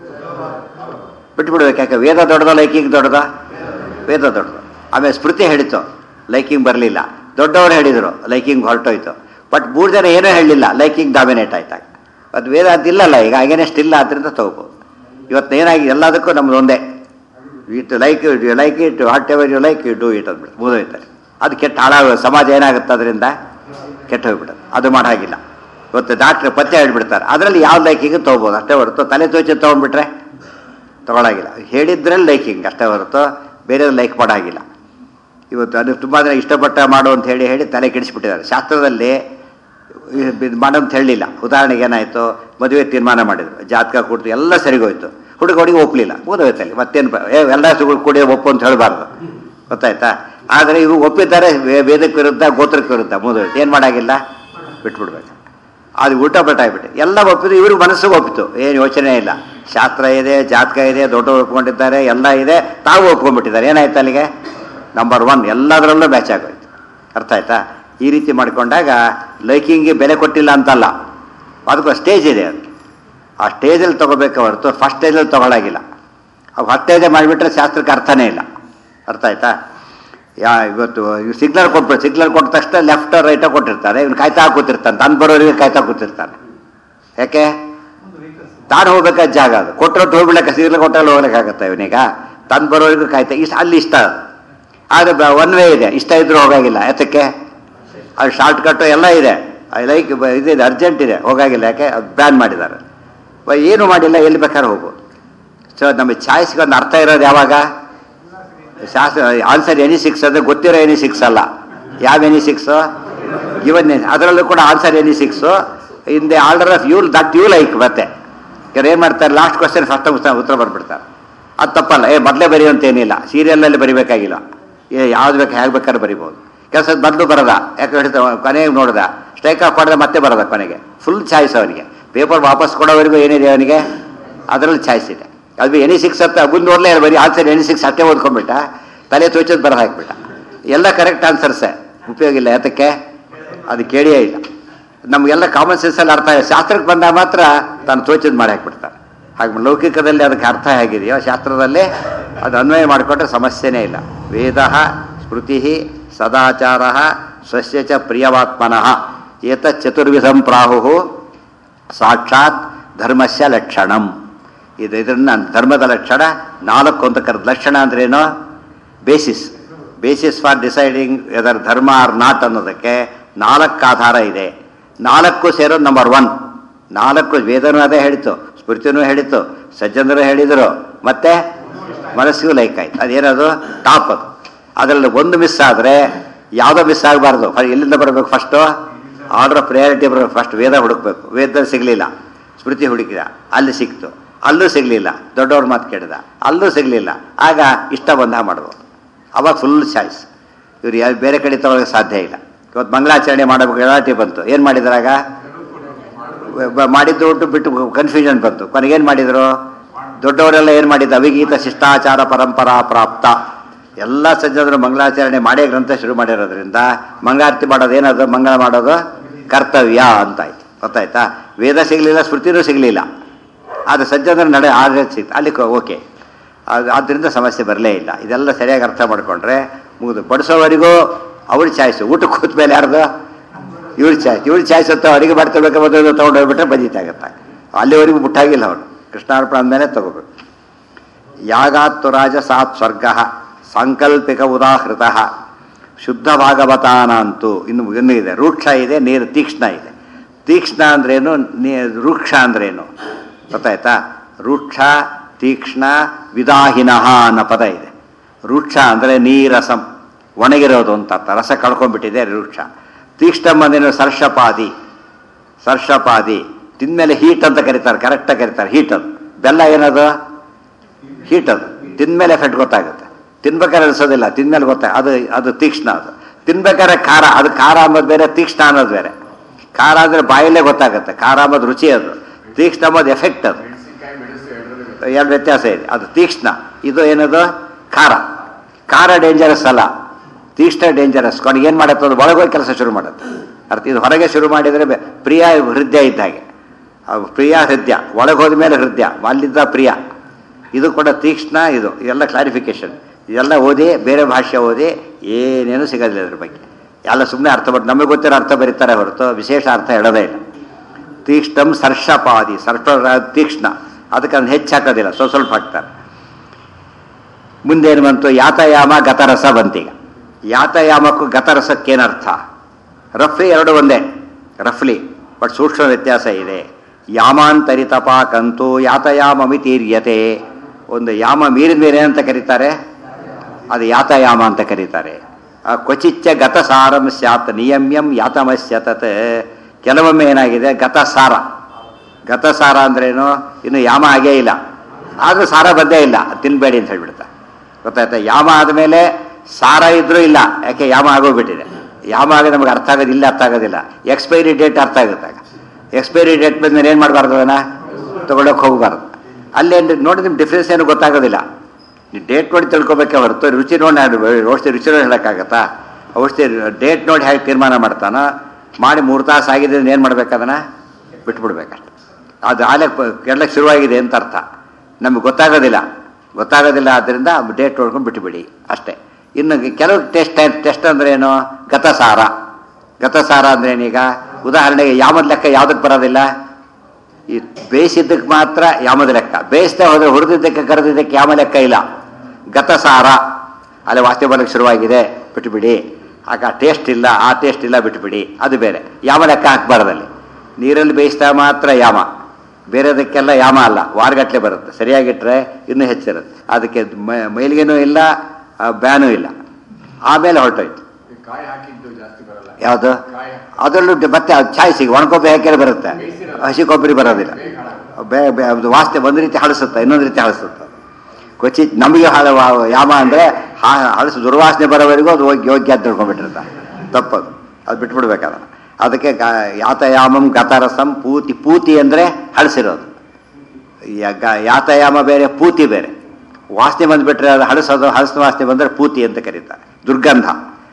ಬಿಟ್ಬಿಡ್ಬೇಕು. ಯಾಕೆ? ವೇದ ದೊಡ್ಡದ ಲೈಕಿಂಗ್ ದೊಡ್ಡದ? ವೇದ ದೊಡ್ಡದು. ಆಮೇಲೆ ಸ್ಮೃತಿ ಹೇಳಿತು, ಲೈಕಿಂಗ್ ಬರಲಿಲ್ಲ. ದೊಡ್ಡವರು ಹೇಳಿದರು, ಲೈಕಿಂಗ್ ಹೊರಟೋಯ್ತು. ಬಟ್ ಮೂರು ಜನ ಏನೂ ಹೇಳಲಿಲ್ಲ, ಲೈಕಿಂಗ್ ಡಾಮಿನೇಟ್ ಆಯ್ತಾಗ. ಅದು ವೇದ ಅದಿಲ್ಲಲ್ಲ ಈಗ, ಆಗೇನೆಷ್ಟು ಇಲ್ಲ, ಅದರಿಂದ ತೊಗೋಬೋದು. ಇವತ್ತು ಏನಾಗಿ ಎಲ್ಲದಕ್ಕೂ ನಮ್ದು ಒಂದೇ. It like it you like it whatever you like you do it ಅಂದ್ಬಿಟ್ಟು ಮುಗಿದೋಯ್ತಾರೆ. ಅದು ಕೆಟ್ಟ ಹಾಳಾಗ ಸಮಾಜ ಏನಾಗುತ್ತೆ, ಅದರಿಂದ ಕೆಟ್ಟ ಹೋಗ್ಬಿಡುತ್ತೆ. ಅದು ಮಾಡಾಗಿಲ್ಲ. ಇವತ್ತು ಡಾಕ್ಟ್ರ್ ಪತ್ತೆ ಹೇಳ್ಬಿಡ್ತಾರೆ, ಅದರಲ್ಲಿ ಯಾವ ಲೈಕಿಂಗ್ ತೊಗೋಬೋದು ಅಷ್ಟೇ ಹೊರತು ತಲೆ ತೋಚಿ ತೊಗೊಂಡ್ಬಿಟ್ರೆ ತೊಗೊಳಾಗಿಲ್ಲ. ಹೇಳಿದ್ರಲ್ಲಿ ಲೈಕಿಂಗ್ ಅಷ್ಟೇ ಹೊರತು ಬೇರೆ ಲೈಕ್ ಮಾಡಾಗಿಲ್ಲ. ಇವತ್ತು ಅದು ತುಂಬ ಜನ ಇಷ್ಟಪಟ್ಟ ಮಾಡು ಅಂತ ಹೇಳಿ ಹೇಳಿ ತಲೆ ಕೆಡಿಸ್ಬಿಟ್ಟಿದ್ದಾರೆ. ಶಾಸ್ತ್ರದಲ್ಲಿ ಮಾಡೋ ಅಂತ ಹೇಳಲಿಲ್ಲ. ಉದಾಹರಣೆಗೆ ಏನಾಯಿತು, ಮದುವೆ ತೀರ್ಮಾನ ಮಾಡಿದ್ರು, ಜಾತಕ ಕೊಡ್ತು, ಎಲ್ಲ ಸರಿಗೋಯ್ತು. ಹುಡುಗ ಹುಡುಗಿ ಒಪ್ಪಲಿಲ್ಲ, ಮುಗಿದೋಯ್ತಲ್ಲಿ. ಮತ್ತೇನು ಎಲ್ಲ ಕೂಡ ಒಪ್ಪು ಅಂತ ಹೇಳಬಾರ್ದು. ಗೊತ್ತಾಯ್ತಾ? ಆದರೆ ಇವು ಒಪ್ಪಿದ್ದಾರೆ ವೇದಕ್ಕೆ ವಿರುದ್ಧ, ಗೋತ್ರಕ್ಕೆ ವಿರುದ್ಧ, ಮುಗಿದೋಯ್ತು. ಏನು ಮಾಡಾಗಿಲ್ಲ, ಬಿಟ್ಬಿಡ್ಬೇಕು. ಅದು ಉಲ್ಟಾ ಪಲ್ಟ ಆಗ್ಬಿಟ್ಟು ಎಲ್ಲ ಒಪ್ಪಿದ್ರು, ಇವ್ರಿಗೆ ಮನಸ್ಸಿಗೆ ಒಪ್ಪಿತು, ಏನು ಯೋಚನೆ ಇಲ್ಲ. ಶಾಸ್ತ್ರ ಇದೆ, ಜಾತಕ ಇದೆ, ದೊಡ್ಡವರು ಒಪ್ಕೊಂಡಿದ್ದಾರೆ, ಎಲ್ಲ ಇದೆ, ತಾವು ಒಪ್ಕೊಂಡ್ಬಿಟ್ಟಿದ್ದಾರೆ. ಏನಾಯ್ತು ಅಲ್ಲಿಗೆ? ನಂಬರ್ ಒನ್ ಎಲ್ಲದರಲ್ಲೂ ಮ್ಯಾಚ್ ಆಗೋಯ್ತು. ಅರ್ಥ ಆಯ್ತಾ? ಈ ರೀತಿ ಮಾಡಿಕೊಂಡಾಗ ಲೈಕಿಂಗ್ಗೆ ಬೆಲೆ ಕೊಟ್ಟಿಲ್ಲ ಅಂತಲ್ಲ, ಅದಕ್ಕೂ ಸ್ಟೇಜ್ ಇದೆ. ಅದು ಆ ಸ್ಟೇಜಲ್ಲಿ ತೊಗೋಬೇಕು ಹೊರತು ಫಸ್ಟ್ ಸ್ಟೇಜಲ್ಲಿ ತೊಗೊಳಾಗಿಲ್ಲ. ಆ ಫಸ್ಟ್ ಸ್ಟೇಜೇ ಮಾಡಿಬಿಟ್ರೆ ಶಾಸ್ತ್ರಕ್ಕೆ ಅರ್ಥನೇ ಇಲ್ಲ. ಅರ್ಥ ಆಯ್ತಾ? ಯಾ ಇವತ್ತು ಇವ್ ಸಿಗ್ನಲ್ ಕೊಟ್ಬಿಟ್ಟು ಸಿಗ್ನಲ್ ಕೊಟ್ಟ ತಕ್ಷಣ ಲೆಫ್ಟ್ ರೈಟ ಕೊಟ್ಟಿರ್ತಾರೆ, ಇವ್ನು ಕಾಯ್ತಾ ಕೂತಿರ್ತಾನೆ, ತಾನು ಬರೋರಿಗೆ ಕಾಯ್ತಾ ಕೂತಿರ್ತಾನೆ. ಯಾಕೆ? ತಾನು ಹೋಗ್ಬೇಕಾದ ಜಾಗ ಅದು, ಕೊಟ್ಟರೊಟ್ಟು ಹೋಗ್ಬಿಡಕ್ಕೆ ಸಿಗ್ನಲ್ ಕೊಟ್ಟಲ್ಲಿ ಹೋಗ್ಲಿಕ್ಕಾಗತ್ತೆ ಇವನೀಗ? ತಾನು ಬರೋರಿಗೂ ಕಾಯ್ತಾ ಇಷ್ಟ ಅಲ್ಲಿ ಇಷ್ಟ ಅದು. ಆದರೆ ಒನ್ ವೇ ಇದೆ, ಇಷ್ಟ ಇದ್ರೂ ಹೋಗಾಗಿಲ್ಲ. ಯಾತಕ್ಕೆ? ಅದು ಶಾರ್ಟ್ ಕಟ್ಟು ಎಲ್ಲ ಇದೆ, ಲೈಕ್ ಇದಿದೆ, ಅರ್ಜೆಂಟ್ ಇದೆ, ಹೋಗಾಗಿಲ್ಲ. ಯಾಕೆ? ಅದು ಬ್ಯಾನ್ ಮಾಡಿದ್ದಾರೆ. ಏನು ಮಾಡಿಲ್ಲ, ಎಲ್ಲಿ ಬೇಕಾದ್ರೆ ಹೋಗ್ಬೋದು. ಸೊ ನಮಗೆ ಚಾಯ್ಸ್ಗೆ ಒಂದು ಅರ್ಥ ಇರೋದು ಯಾವಾಗ? ಶಾಸ್ತ್ರ ಆನ್ಸರ್ ಎನಿ ಸಿಕ್ಸ್ ಅಂದರೆ ಗೊತ್ತಿರೋ ಎನಿ ಸಿಕ್ಸ್ ಅಲ್ಲ. ಯಾವ ಎನಿ ಸಿಕ್ಸು? ಇವನ್ ಅದರಲ್ಲೂ ಕೂಡ answer any six in the order of you that you like. ಮತ್ತೆ ಇವ್ರು ಏನು ಮಾಡ್ತಾರೆ, ಲಾಸ್ಟ್ ಕ್ವಶನ್ ಫಸ್ಟ್ ಉತ್ತರ ಬರ್ಬಿಡ್ತಾರೆ. ಅದು ತಪ್ಪಲ್ಲ. ಏ ಮೊದಲೇ ಬರೆಯುವಂತೇನಿಲ್ಲ, ಸೀರಿಯಲ್ನಲ್ಲಿ ಬರಿಬೇಕಾಗಿಲ್ಲ, ಏ ಯಾವ್ದು ಬೇಕು ಹೇಗೆ ಬೇಕಾದ್ರೆ ಬರಿಬೋದು. ಕೆಲಸದ ಮೊದಲು ಬರದ, ಯಾಕೆ ಹೇಳ್ತಾ ಕೊನೆಗೆ ನೋಡ್ದ, ಸ್ಟ್ರೈಕ್ ಆಫ್ ಮಾಡಿದ್ರೆ ಮತ್ತೆ ಬರೋದ ಕೊನೆಗೆ. ಫುಲ್ ಚಾಯ್ಸ್ ಅವನಿಗೆ. ಪೇಪರ್ ವಾಪಸ್ ಕೊಡೋವರೆಗೂ ಏನಿದೆ ಅವನಿಗೆ, ಅದರಲ್ಲಿ ಚಾಯ್ಸ್ ಇದೆ. ಅದು ಎನಿ ಸಿಕ್ಸ್ ಅಂತ ಮುಂದೆ ನೋಡಲೇ ಬರೀ ಆನ್ಸರ್ ಎನಿ ಸಿಕ್ಸ್ ಅಷ್ಟೇ ಓದ್ಕೊಂಡ್ಬಿಟ್ಟ, ತಲೆ ತೋಚೋದು ಬರ ಹಾಕ್ಬಿಟ್ಟ. ಎಲ್ಲ ಕರೆಕ್ಟ್ ಆನ್ಸರ್ಸೇ, ಉಪಯೋಗ ಇಲ್ಲ. ಯಾತಕ್ಕೆ? ಅದು ಕೇಳಿಯೇ ಇಲ್ಲ. ನಮಗೆಲ್ಲ ಕಾಮನ್ ಸೆನ್ಸಲ್ಲಿ ಅರ್ಥ ಆಗಿದೆ, ಶಾಸ್ತ್ರಕ್ಕೆ ಬಂದಾಗ ಮಾತ್ರ ತಾನು ತೋಚೋದು ಮಾಡಿ ಹಾಕ್ಬಿಡ್ತಾರೆ. ಹಾಗೆ ಲೌಕಿಕದಲ್ಲಿ ಅದಕ್ಕೆ ಅರ್ಥ ಹೇಗಿದೆಯೋ ಶಾಸ್ತ್ರದಲ್ಲೇ ಅದು ಅನ್ವಯ ಮಾಡಿಕೊಂಡ್ರೆ ಸಮಸ್ಯೆನೇ ಇಲ್ಲ. ವೇದ ಸ್ಮೃತಿ ಸದಾಚಾರ ಸ್ವಸ್ಯ ಚ ಪ್ರಿಯವಾತ್ಮನಃ ಏತತ್ ಚತುರ್ವಿಧಂ ಪ್ರಾಹು ಸಾಕ್ಷಾತ್ ಧರ್ಮಸ್ಯ ಲಕ್ಷಣಂ. ಇದು ಇದನ್ನ ಧರ್ಮದ ಲಕ್ಷಣ ನಾಲ್ಕು ಅಂತ ಕರೆದ. ಲಕ್ಷಣ ಅಂದ್ರೇನು? Basis. Basis for deciding whether dharma or not ಅನ್ನೋದಕ್ಕೆ ನಾಲ್ಕು ಆಧಾರ ಇದೆ. ನಾಲ್ಕು ಸೇರೋದು ನಂಬರ್ ಒನ್. ನಾಲ್ಕು ವೇದನೂ ಅದೇ ಹೇಳಿತು, ಸ್ಮೃತಿನೂ ಹೇಳಿತು, ಸಜ್ಜನರು ಹೇಳಿದರು, ಮತ್ತೆ ಮನಸ್ಸಿಗೂ ಲೈಕ್ ಆಯ್ತು. ಅದೇನದು? ಟಾಪ್. ಅದು ಅದರಲ್ಲಿ ಒಂದು ಮಿಸ್ ಆದರೆ ಯಾವುದೋ ಮಿಸ್ ಆಗಬಾರ್ದು. ಎಲ್ಲಿಂದ ಬರಬೇಕು? ಫಸ್ಟು ಆರ್ಡರ್ ಆಫ್ ಪ್ರಯಾರಿಟಿ ಬರಬೇಕು. ಫಸ್ಟ್ ವೇದ ಹುಡುಕ್ಬೇಕು. ವೇದದಲ್ಲಿ ಸಿಗಲಿಲ್ಲ, ಸ್ಮೃತಿ ಹುಡುಕಿದ, ಅಲ್ಲಿ ಸಿಕ್ತು. ಅಲ್ಲೂ ಸಿಗಲಿಲ್ಲ, ದೊಡ್ಡವ್ರ ಮಾತು ಕೇಳಿದ, ಅಲ್ಲೂ ಸಿಗಲಿಲ್ಲ. ಆಗ ಇಷ್ಟ ಬಂದಾಗ ಮಾಡ್ಬೋದು. ಅವಾಗ ಫುಲ್ ಚಾಯ್ಸ್. ಇವ್ರು ಯಾವ ಬೇರೆ ಕಡೆ ತಗೊಳ್ಳೋಕೆ ಸಾಧ್ಯ ಇಲ್ಲ. ಇವತ್ತು ಮಂಗಳಾಚರಣೆ ಮಾಡಬೇಕು, ಗಲಾಟೆ ಬಂತು, ಏನು ಮಾಡಿದ್ರಾಗ? ಮಾಡಿದ್ದು ಒಟ್ಟು ಬಿಟ್ಟು ಕನ್ಫ್ಯೂಷನ್ ಬಂತು. ಕೊನೆಗೇನು ಮಾಡಿದರು? ದೊಡ್ಡವರೆಲ್ಲ ಏನು ಮಾಡಿದ್ದು? ಅವಿಗೀತ ಶಿಷ್ಟಾಚಾರ ಪರಂಪರಾ ಪ್ರಾಪ್ತ. ಎಲ್ಲ ಸಜ್ಜನರು ಮಂಗಳಾಚರಣೆ ಮಾಡೇ ಗ್ರಂಥ ಶುರು ಮಾಡಿರೋದ್ರಿಂದ ಮಂಗಳಾರತಿ ಮಾಡೋದು ಏನದು? ಮಂಗಳ ಮಾಡೋದು ಕರ್ತವ್ಯ ಅಂತಾಯ್ತು. ಗೊತ್ತಾಯ್ತಾ? ವೇದ ಸಿಗಲಿಲ್ಲ, ಸ್ಮೃತಿನೂ ಸಿಗಲಿಲ್ಲ, ಆದರೆ ಸಜ್ಜನರ ನಡೆ ಆದ್ರೆ ಸಿಕ್ತು, ಅಲ್ಲಿ ಓಕೆ. ಆದ್ದರಿಂದ ಸಮಸ್ಯೆ ಬರಲೇ ಇಲ್ಲ. ಇದೆಲ್ಲ ಸರಿಯಾಗಿ ಅರ್ಥ ಮಾಡಿಕೊಂಡ್ರೆ ಮುಗಿದು. ಬಡಿಸೋವರೆಗೂ ಅವ್ರ ಚಾಯ್ಸು. ಊಟಕ್ಕೆ ಕೂತ ಮೇಲೆ ಯಾರ್ದು? ಇವ್ರ ಚಾಯ್ಸ್. ಇವ್ರ ಚಾಯ್ಸ್ ಹೊತ್ತು ಅಡುಗೆ ಮಾಡ್ತಿರ್ಬೇಕು, ಮೊದಲು ತೊಗೊಂಡು ಹೋಗ್ಬಿಟ್ರೆ ಬಜೀತಾಗತ್ತೆ. ಅಲ್ಲಿವರೆಗೂ ಮುಟ್ಟಾಗಿಲ್ಲ ಅವರು. ಕೃಷ್ಣಾರ್ಪಣ ಅಂದಮೇಲೆ ತಗೋಬೇಕು. ಯಾಗಾತ್ತು ರಾಜ ಸಾತ್ ಸ್ವರ್ಗ ಸಾಂಕಲ್ಪಿಕ ಉದಾಹೃತ ಶುದ್ಧ ಭಾಗವತಾನಂತೂ. ಇನ್ನು ಇನ್ನೂ ಇದೆ. ರೂಕ್ಷ ಇದೆ, ನೀರು ತೀಕ್ಷ್ಣ ಇದೆ. ತೀಕ್ಷ್ಣ ಅಂದ್ರೇನು, ನೀ ರೂಕ್ಷ ಅಂದ್ರೇನು ಗೊತ್ತಾಯ್ತಾ? ರೂಕ್ಷ, ತೀಕ್ಷ್ಣ, ವಿದಾಹಿನಃ ಅನ್ನೋ ಪದ ಇದೆ. ರೂಕ್ಷ ಅಂದರೆ ನೀರಸಂ, ಒಣಗಿರೋದು ಅಂತ ಅರ್ಥ. ರಸ ಕಳ್ಕೊಂಡ್ಬಿಟ್ಟಿದೆ ರೂಕ್ಷ. ತೀಕ್ಷ್ಣಂ ಅಂದೇನು? ಸರ್ಷಪಾದಿ. ಸರ್ಷಪಾದಿ ತಿಂದಮೇಲೆ ಹೀಟ್ ಅಂತ ಕರೀತಾರೆ, ಕರೆಕ್ಟಾಗಿ ಕರೀತಾರೆ. ಹೀಟ್ ಅದು. ಬೆಲ್ಲ ಏನದು? ಹೀಟ್ ಅದು. ತಿಂದಮೇಲೆ ಎಫೆಕ್ಟ್ ಗೊತ್ತಾಗುತ್ತೆ. ತಿನ್ಬೇಕಾದ್ರೆ ಅನಿಸೋದಿಲ್ಲ, ತಿಂದಮೇಲೆ ಗೊತ್ತಾಗ ಅದು ಅದು ತೀಕ್ಷ್ಣ. ಅದು ತಿನ್ಬೇಕಾದ್ರೆ ಖಾರ, ಅದು ಖಾರ ಅನ್ನೋದು ಬೇರೆ, ತೀಕ್ಷ್ಣ ಅನ್ನೋದು ಬೇರೆ. ಖಾರ ಅಂದರೆ ಬಾಯಲ್ಲೇ ಗೊತ್ತಾಗುತ್ತೆ, ಖಾರ ಅನ್ನೋದು ರುಚಿ. ಅದು ತೀಕ್ಷ್ಣ ಅನ್ನೋದು ಎಫೆಕ್ಟ್. ಅದು ಎರಡು ವ್ಯತ್ಯಾಸ ಇದೆ. ಅದು ತೀಕ್ಷ್ಣ, ಇದು ಏನದು? ಖಾರ. ಖಾರ ಡೇಂಜರಸ್ ಅಲ್ಲ, ತೀಕ್ಷ್ಣ ಡೇಂಜರಸ್. ಕೊನೆಗೆ ಏನು ಮಾಡುತ್ತೆ? ಅದು ಒಳಗೋಗಿ ಕೆಲಸ ಶುರು ಮಾಡುತ್ತೆ. ಅರ್ಥ. ಇದು ಹೊರಗೆ ಶುರು ಮಾಡಿದರೆ ಪ್ರಿಯ ಹೃದಯ ಇದ್ದ ಹಾಗೆ. ಪ್ರಿಯ ಹೃದಯ, ಒಳಗೆ ಹೋದ ಮೇಲೆ ಹೃದಯ, ಅಲ್ಲಿದ್ದ ಪ್ರಿಯ. ಇದು ಕೂಡ ತೀಕ್ಷ್ಣ. ಇದು ಎಲ್ಲ ಕ್ಲಾರಿಫಿಕೇಶನ್. ಇದೆಲ್ಲ ಓದಿ, ಬೇರೆ ಭಾಷೆ ಓದಿ ಏನೇನು ಸಿಗೋದಿಲ್ಲ ಅದ್ರ ಬಗ್ಗೆ. ಎಲ್ಲ ಸುಮ್ಮನೆ ಅರ್ಥ ಬರ್ ನಮಗೆ ಗೊತ್ತಿರೋ ಅರ್ಥ ಬರೀತಾರೆ ಹೊರತು ವಿಶೇಷ ಅರ್ಥ ಹೇಳೋದೇ ಇಲ್ಲ. ತೀಕ್ಷ್ಣಂ ಸರ್ಷಪಾದಿ. ಸರ್ಪ ತೀಕ್ಷ್ಣ, ಅದಕ್ಕೆ ಅದನ್ನು ಹೆಚ್ಚು ಹಾಕೋದಿಲ್ಲ, ಸ್ವಲ್ಪ ಸ್ವಲ್ಪ ಹಾಕ್ತಾರೆ. ಮುಂದೇನು ಬಂತು? ಯಾತಯಾಮ ಗತರಸ ಬಂತೀಗ. ಯಾತಯಾಮಕ್ಕೂ ಗತರಸಕ್ಕೇನರ್ಥ? ರಫ್ಲಿ ಎರಡು ಒಂದೇ, ರಫ್ಲಿ. ಬಟ್ ಸೂಕ್ಷ್ಮ ವ್ಯತ್ಯಾಸ ಇದೆ. ಯಾಮಾಂತರಿತಪಾಕಂತೂ ಯಾತಯಾಮಮಿತೀರ್ಯತೆ. ಒಂದು ಯಾಮ ಮೀರಿದ ಮೇಲೆ ಏನಂತ ಕರೀತಾರೆ? ಅದು ಯಾತಯಾಮ ಅಂತ ಕರೀತಾರೆ. ಕ್ವಚಿಚ್ಚ ಗತಸಾರಂ ಸ್ಯಾತ್ ನಿಯಮ್ಯಂ ಯಾತಮಸ್ಯ ತತ್. ಕೆಲವೊಮ್ಮೆ ಏನಾಗಿದೆ? ಗತಸಾರ. ಗತಸಾರ ಅಂದ್ರೇನು? ಇನ್ನು ಯಾಮ ಆಗೇ ಇಲ್ಲ, ಆದರೂ ಸಾರ ಬಂದೇ ಇಲ್ಲ, ತಿನ್ಬೇಡಿ ಅಂತ ಹೇಳ್ಬಿಡ್ತಾ. ಗೊತ್ತಾಯ್ತಾ? ಯಾಮ ಆದಮೇಲೆ ಸಾರ ಇದ್ರೂ ಇಲ್ಲ, ಯಾಕೆ? ಯಾಮ ಆಗೋಗ್ಬಿಟ್ಟಿದೆ. ಯಾಮ ಆಗ ನಮಗೆ ಅರ್ಥ ಆಗೋದು, ಇಲ್ಲ ಅರ್ಥ ಆಗೋದಿಲ್ಲ. ಎಕ್ಸ್ಪೈರಿ ಡೇಟ್ ಅರ್ಥ ಆಗುತ್ತಾಗ. ಎಕ್ಸ್ಪೈರಿ ಡೇಟ್ ಬಂದ್ಮೇಲೆ ಏನು ಮಾಡಬಾರ್ದು ಅದನ್ನು ತೊಗೊಳಕ್ಕೆ ಹೋಗಬಾರ್ದು. ಅಲ್ಲೇನು ನೋಡಿ ನಿಮ್ಗೆ ಡಿಫ್ರೆನ್ಸ್ ಏನು ಗೊತ್ತಾಗೋದಿಲ್ಲ. ನೀವು ಡೇಟ್ ನೋಡಿ ತಿಳ್ಕೊಬೇಕೆ ಹೊರತು ರುಚಿ ನೋಡಿ ಔಷಧಿ ರುಚಿ ನೋಡಿ ಹೇಳೋಕ್ಕಾಗತ್ತಾ? ಔಷಧಿ ಡೇಟ್ ನೋಡಿ ಹೇಗೆ ತೀರ್ಮಾನ ಮಾಡ್ತಾನೋ ಮಾಡಿ ಮೂರು ತಾಸು ಆಗಿದೆ ಏನು ಮಾಡ್ಬೇಕು, ಅದನ್ನು ಬಿಟ್ಬಿಡ್ಬೇಕಷ್ಟೆ. ಅದು ಆಲೆ ಕೆಡ್ಲಕ್ಕೆ ಶುರುವಾಗಿದೆ ಅಂತ ಅರ್ಥ. ನಮಗೆ ಗೊತ್ತಾಗೋದಿಲ್ಲ ಗೊತ್ತಾಗೋದಿಲ್ಲ ಆದ್ದರಿಂದ ಡೇಟ್ ನೋಡ್ಕೊಂಡು ಬಿಟ್ಟುಬಿಡಿ ಅಷ್ಟೇ. ಇನ್ನು ಕೆಲವು ಟೆಸ್ಟ್ ಟೆಸ್ಟ್ ಅಂದರೆ ಏನು, ಗತಸಾರ. ಗತಸಾರ ಅಂದ್ರೆ ಏನೀಗ ಉದಾಹರಣೆಗೆ ಯಾಮದ ಲೆಕ್ಕ ಯಾವುದಕ್ಕೆ ಬರೋದಿಲ್ಲ, ಈ ಬೇಯಿಸಿದ್ದಕ್ಕೆ ಮಾತ್ರ ಯಾಮದ ಲೆಕ್ಕ, ಬೇಯಿಸದೆ ಹೋದರೆ ಹುರಿದಿದ್ದಕ್ಕೆ ಕರೆದಿದ್ದಕ್ಕೆ ಯಾಮ ಲೆಕ್ಕ ಇಲ್ಲ. ಗತಸಾರ ಅಲ್ಲಿ ವಾಸನೆ ಬರೋಕ್ಕೆ ಶುರುವಾಗಿದೆ ಬಿಟ್ಟುಬಿಡಿ, ಆಗ ಟೇಸ್ಟ್ ಇಲ್ಲ, ಆ ಟೇಸ್ಟ್ ಇಲ್ಲ ಬಿಟ್ಟುಬಿಡಿ, ಅದು ಬೇರೆ. ಯಾಮ ಲೆಕ್ಕ ಹಾಕಬಾರ್ದಲ್ಲಿ. ನೀರಲ್ಲಿ ಬೇಯಿಸಿದ ಮಾತ್ರ ಯಾಮ, ಬೇರೆದಕ್ಕೆಲ್ಲ ಯಾಮ ಅಲ್ಲ, ವಾರಗಟ್ಟಲೆ ಬರುತ್ತೆ. ಸರಿಯಾಗಿಟ್ಟರೆ ಇನ್ನೂ ಹೆಚ್ಚಿರುತ್ತೆ. ಅದಕ್ಕೆ ಮೈಲಿಗೆನೂ ಇಲ್ಲ, ಬ್ಯಾನೂ ಇಲ್ಲ. ಆಮೇಲೆ ಹೊರಟೋಯ್ತು. ಯಾವುದು ಅದರಲ್ಲೂ ಮತ್ತೆ ಚಾಯ್ ಸಿಗ ಒಣ ಕೊಬ್ಬರಿ ಹಾಕಿದ್ರೆ ಬರುತ್ತೆ, ಹಸಿ ಕೊಬ್ಬರಿ ಬರೋದಿಲ್ಲ. ಬೇ ಅದು ವಾಸನೆ ಒಂದು ರೀತಿ ಹಳಸುತ್ತೆ, ಇನ್ನೊಂದು ರೀತಿ ಹಳಸುತ್ತೆ. ಕೊಚ್ಚಿ ನಮಗೆ ಹಳ ಯಾಮ ಅಂದರೆ ಹಳಸು ದುರ್ವಾಸನೆ ಬರೋವರೆಗೂ ಅದು ಹೋಗಿ ಯೋಗ್ಯ ಅಂತ ತಿಳ್ಕೊಂಡ್ಬಿಟ್ಟಿರ್ತಾರೆ. ತಪ್ಪದು, ಅದು ಬಿಟ್ಬಿಡ್ಬೇಕಾದ. ಅದಕ್ಕೆ ಯಾತಯಾಮಂ ಗತರಸಂ ಪೂತಿ. ಪೂತಿ ಅಂದರೆ ಹಳಸಿರೋದು. ಯಾತಯಾಮ ಬೇರೆ, ಪೂತಿ ಬೇರೆ. ವಾಸನೆ ಬಂದುಬಿಟ್ರೆ ಅದು ಹಳಸೋದು, ಹಳಸಿನ ವಾಸನೆ ಬಂದರೆ ಪೂತಿ ಅಂತ ಕರೀತಾರೆ, ದುರ್ಗಂಧ.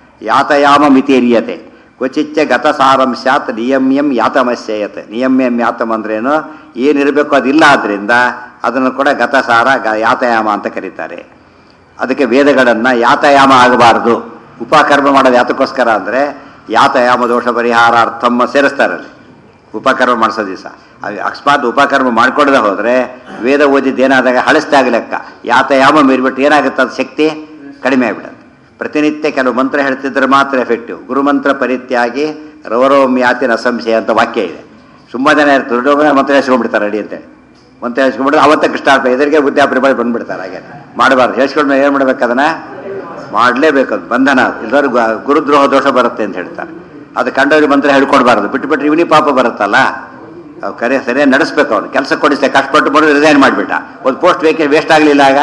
ಯಾತಯಾಮ ಮಿತಿರಿಯತೆ ಕ್ವಚಿಚ್ಚ ಗತಸಾರಂ ಸ್ಯಾತ್ ನಿಯಮ್ಯಂ ಯಾತಮಸ್ಯಯತೆ. ನಿಯಮ್ಯಂ ಯಾತಮ್ ಅಂದ್ರೇನು, ಏನಿರಬೇಕು ಅದಿಲ್ಲ, ಆದ್ದರಿಂದ ಅದನ್ನು ಕೂಡ ಗತಸಾರ ಗ ಯಾತಯಾಮ ಅಂತ ಕರೀತಾರೆ. ಅದಕ್ಕೆ ವೇದಗಳನ್ನು ಯಾತಯಾಮ ಆಗಬಾರ್ದು. ಉಪಕರ್ಮ ಮಾಡೋದು ಯಾತಕ್ಕೋಸ್ಕರ ಅಂದರೆ ಯಾತಯಾಮ ದೋಷ ಪರಿಹಾರಾರ್ಥಮ್ಮ ಸೇರಿಸ್ತಾರಲ್ಲಿ ಉಪಕರ್ಮ ಮಾಡಿಸೋ ದಿವಸ. ಅಕಸ್ಮಾತ್ ಉಪಕರ್ಮ ಮಾಡ್ಕೊಡದೆ ಹೋದರೆ ವೇದ ಓದಿದ್ದೇನಾದಾಗ ಹಳಿಸ್ದಾಗ ಲೆಕ್ಕ. ಯಾತಯಾಮ ಮೀರಿಬಿಟ್ಟು ಏನಾಗುತ್ತೆ, ಅದು ಶಕ್ತಿ ಕಡಿಮೆ ಆಗಿಬಿಡುತ್ತೆ. ಪ್ರತಿನಿತ್ಯ ಕೆಲವು ಮಂತ್ರ ಹೇಳ್ತಿದ್ರೆ ಮಾತ್ರ ಎಫೆಕ್ಟಿವ್. ಗುರುಮಂತ್ರ ಪರಿತ್ಯಾಗಿ ರವರೋಮ್ಯಾತಿ ನ ಸಂಶಯ ಅಂತ ವಾಕ್ಯ ಇದೆ. ತುಂಬ ಜನ ಇರ್ತಾರೆ, ದೊಡ್ಡ ಮಂತ್ರ ಹೇಳ್ಸ್ಕೊಂಡ್ಬಿಡ್ತಾರೆ ರೆಡಿ ಅಂತೇಳಿ. ಮಂತ್ರ ಹೇಳ್ಸ್ಕೊಂಡ್ಬಿಟ್ರೆ ಅವತ್ತೇ ಕೃಷ್ಣಾರ್ಪ ಎದುರಿಗೆ ಬುದ್ಧಾಪ್ರಿಪಾಳಿ ಬಂದುಬಿಡ್ತಾರೆ. ಹಾಗೆ ಮಾಡಬಾರ್ದು. ಹೇಳ್ಸ್ಕೊಂಡ್ಮೇಲೆ ಏನು ಮಾಡ್ಬೇಕು, ಅದನ್ನು ಮಾಡಲೇಬೇಕು. ಅದು ಬಂಧನ. ಎಲ್ಲರೂ ಗುರುದ್ರೋಹ ದೋಷ ಬರುತ್ತೆ ಅಂತ ಹೇಳ್ತಾರೆ. ಅದು ಕಂಡವ್ರಿಗೆ ಮಂತ್ರ ಹೇಳ್ಕೊಡ್ಬಾರ್ದು. ಬಿಟ್ಟು ಬಿಟ್ಟರೆ ಇವನಿ ಪಾಪ ಬರುತ್ತಲ್ಲ, ಅವು ಕರೆ ಸರಿಯಾಗಿ ನಡೆಸ್ಬೇಕು. ಅವ್ನು ಕೆಲಸ ಕೊಡಿಸ್ತೆ, ಕಷ್ಟಪಟ್ಟು ಬಂದು ರಿಸೈನ್ ಮಾಡಿಬಿಟ್ಟ. ಒಂದು ಪೋಸ್ಟ್ ಬೇಕೇ ವೇಸ್ಟ್ ಆಗಲಿಲ್ಲ. ಆಗ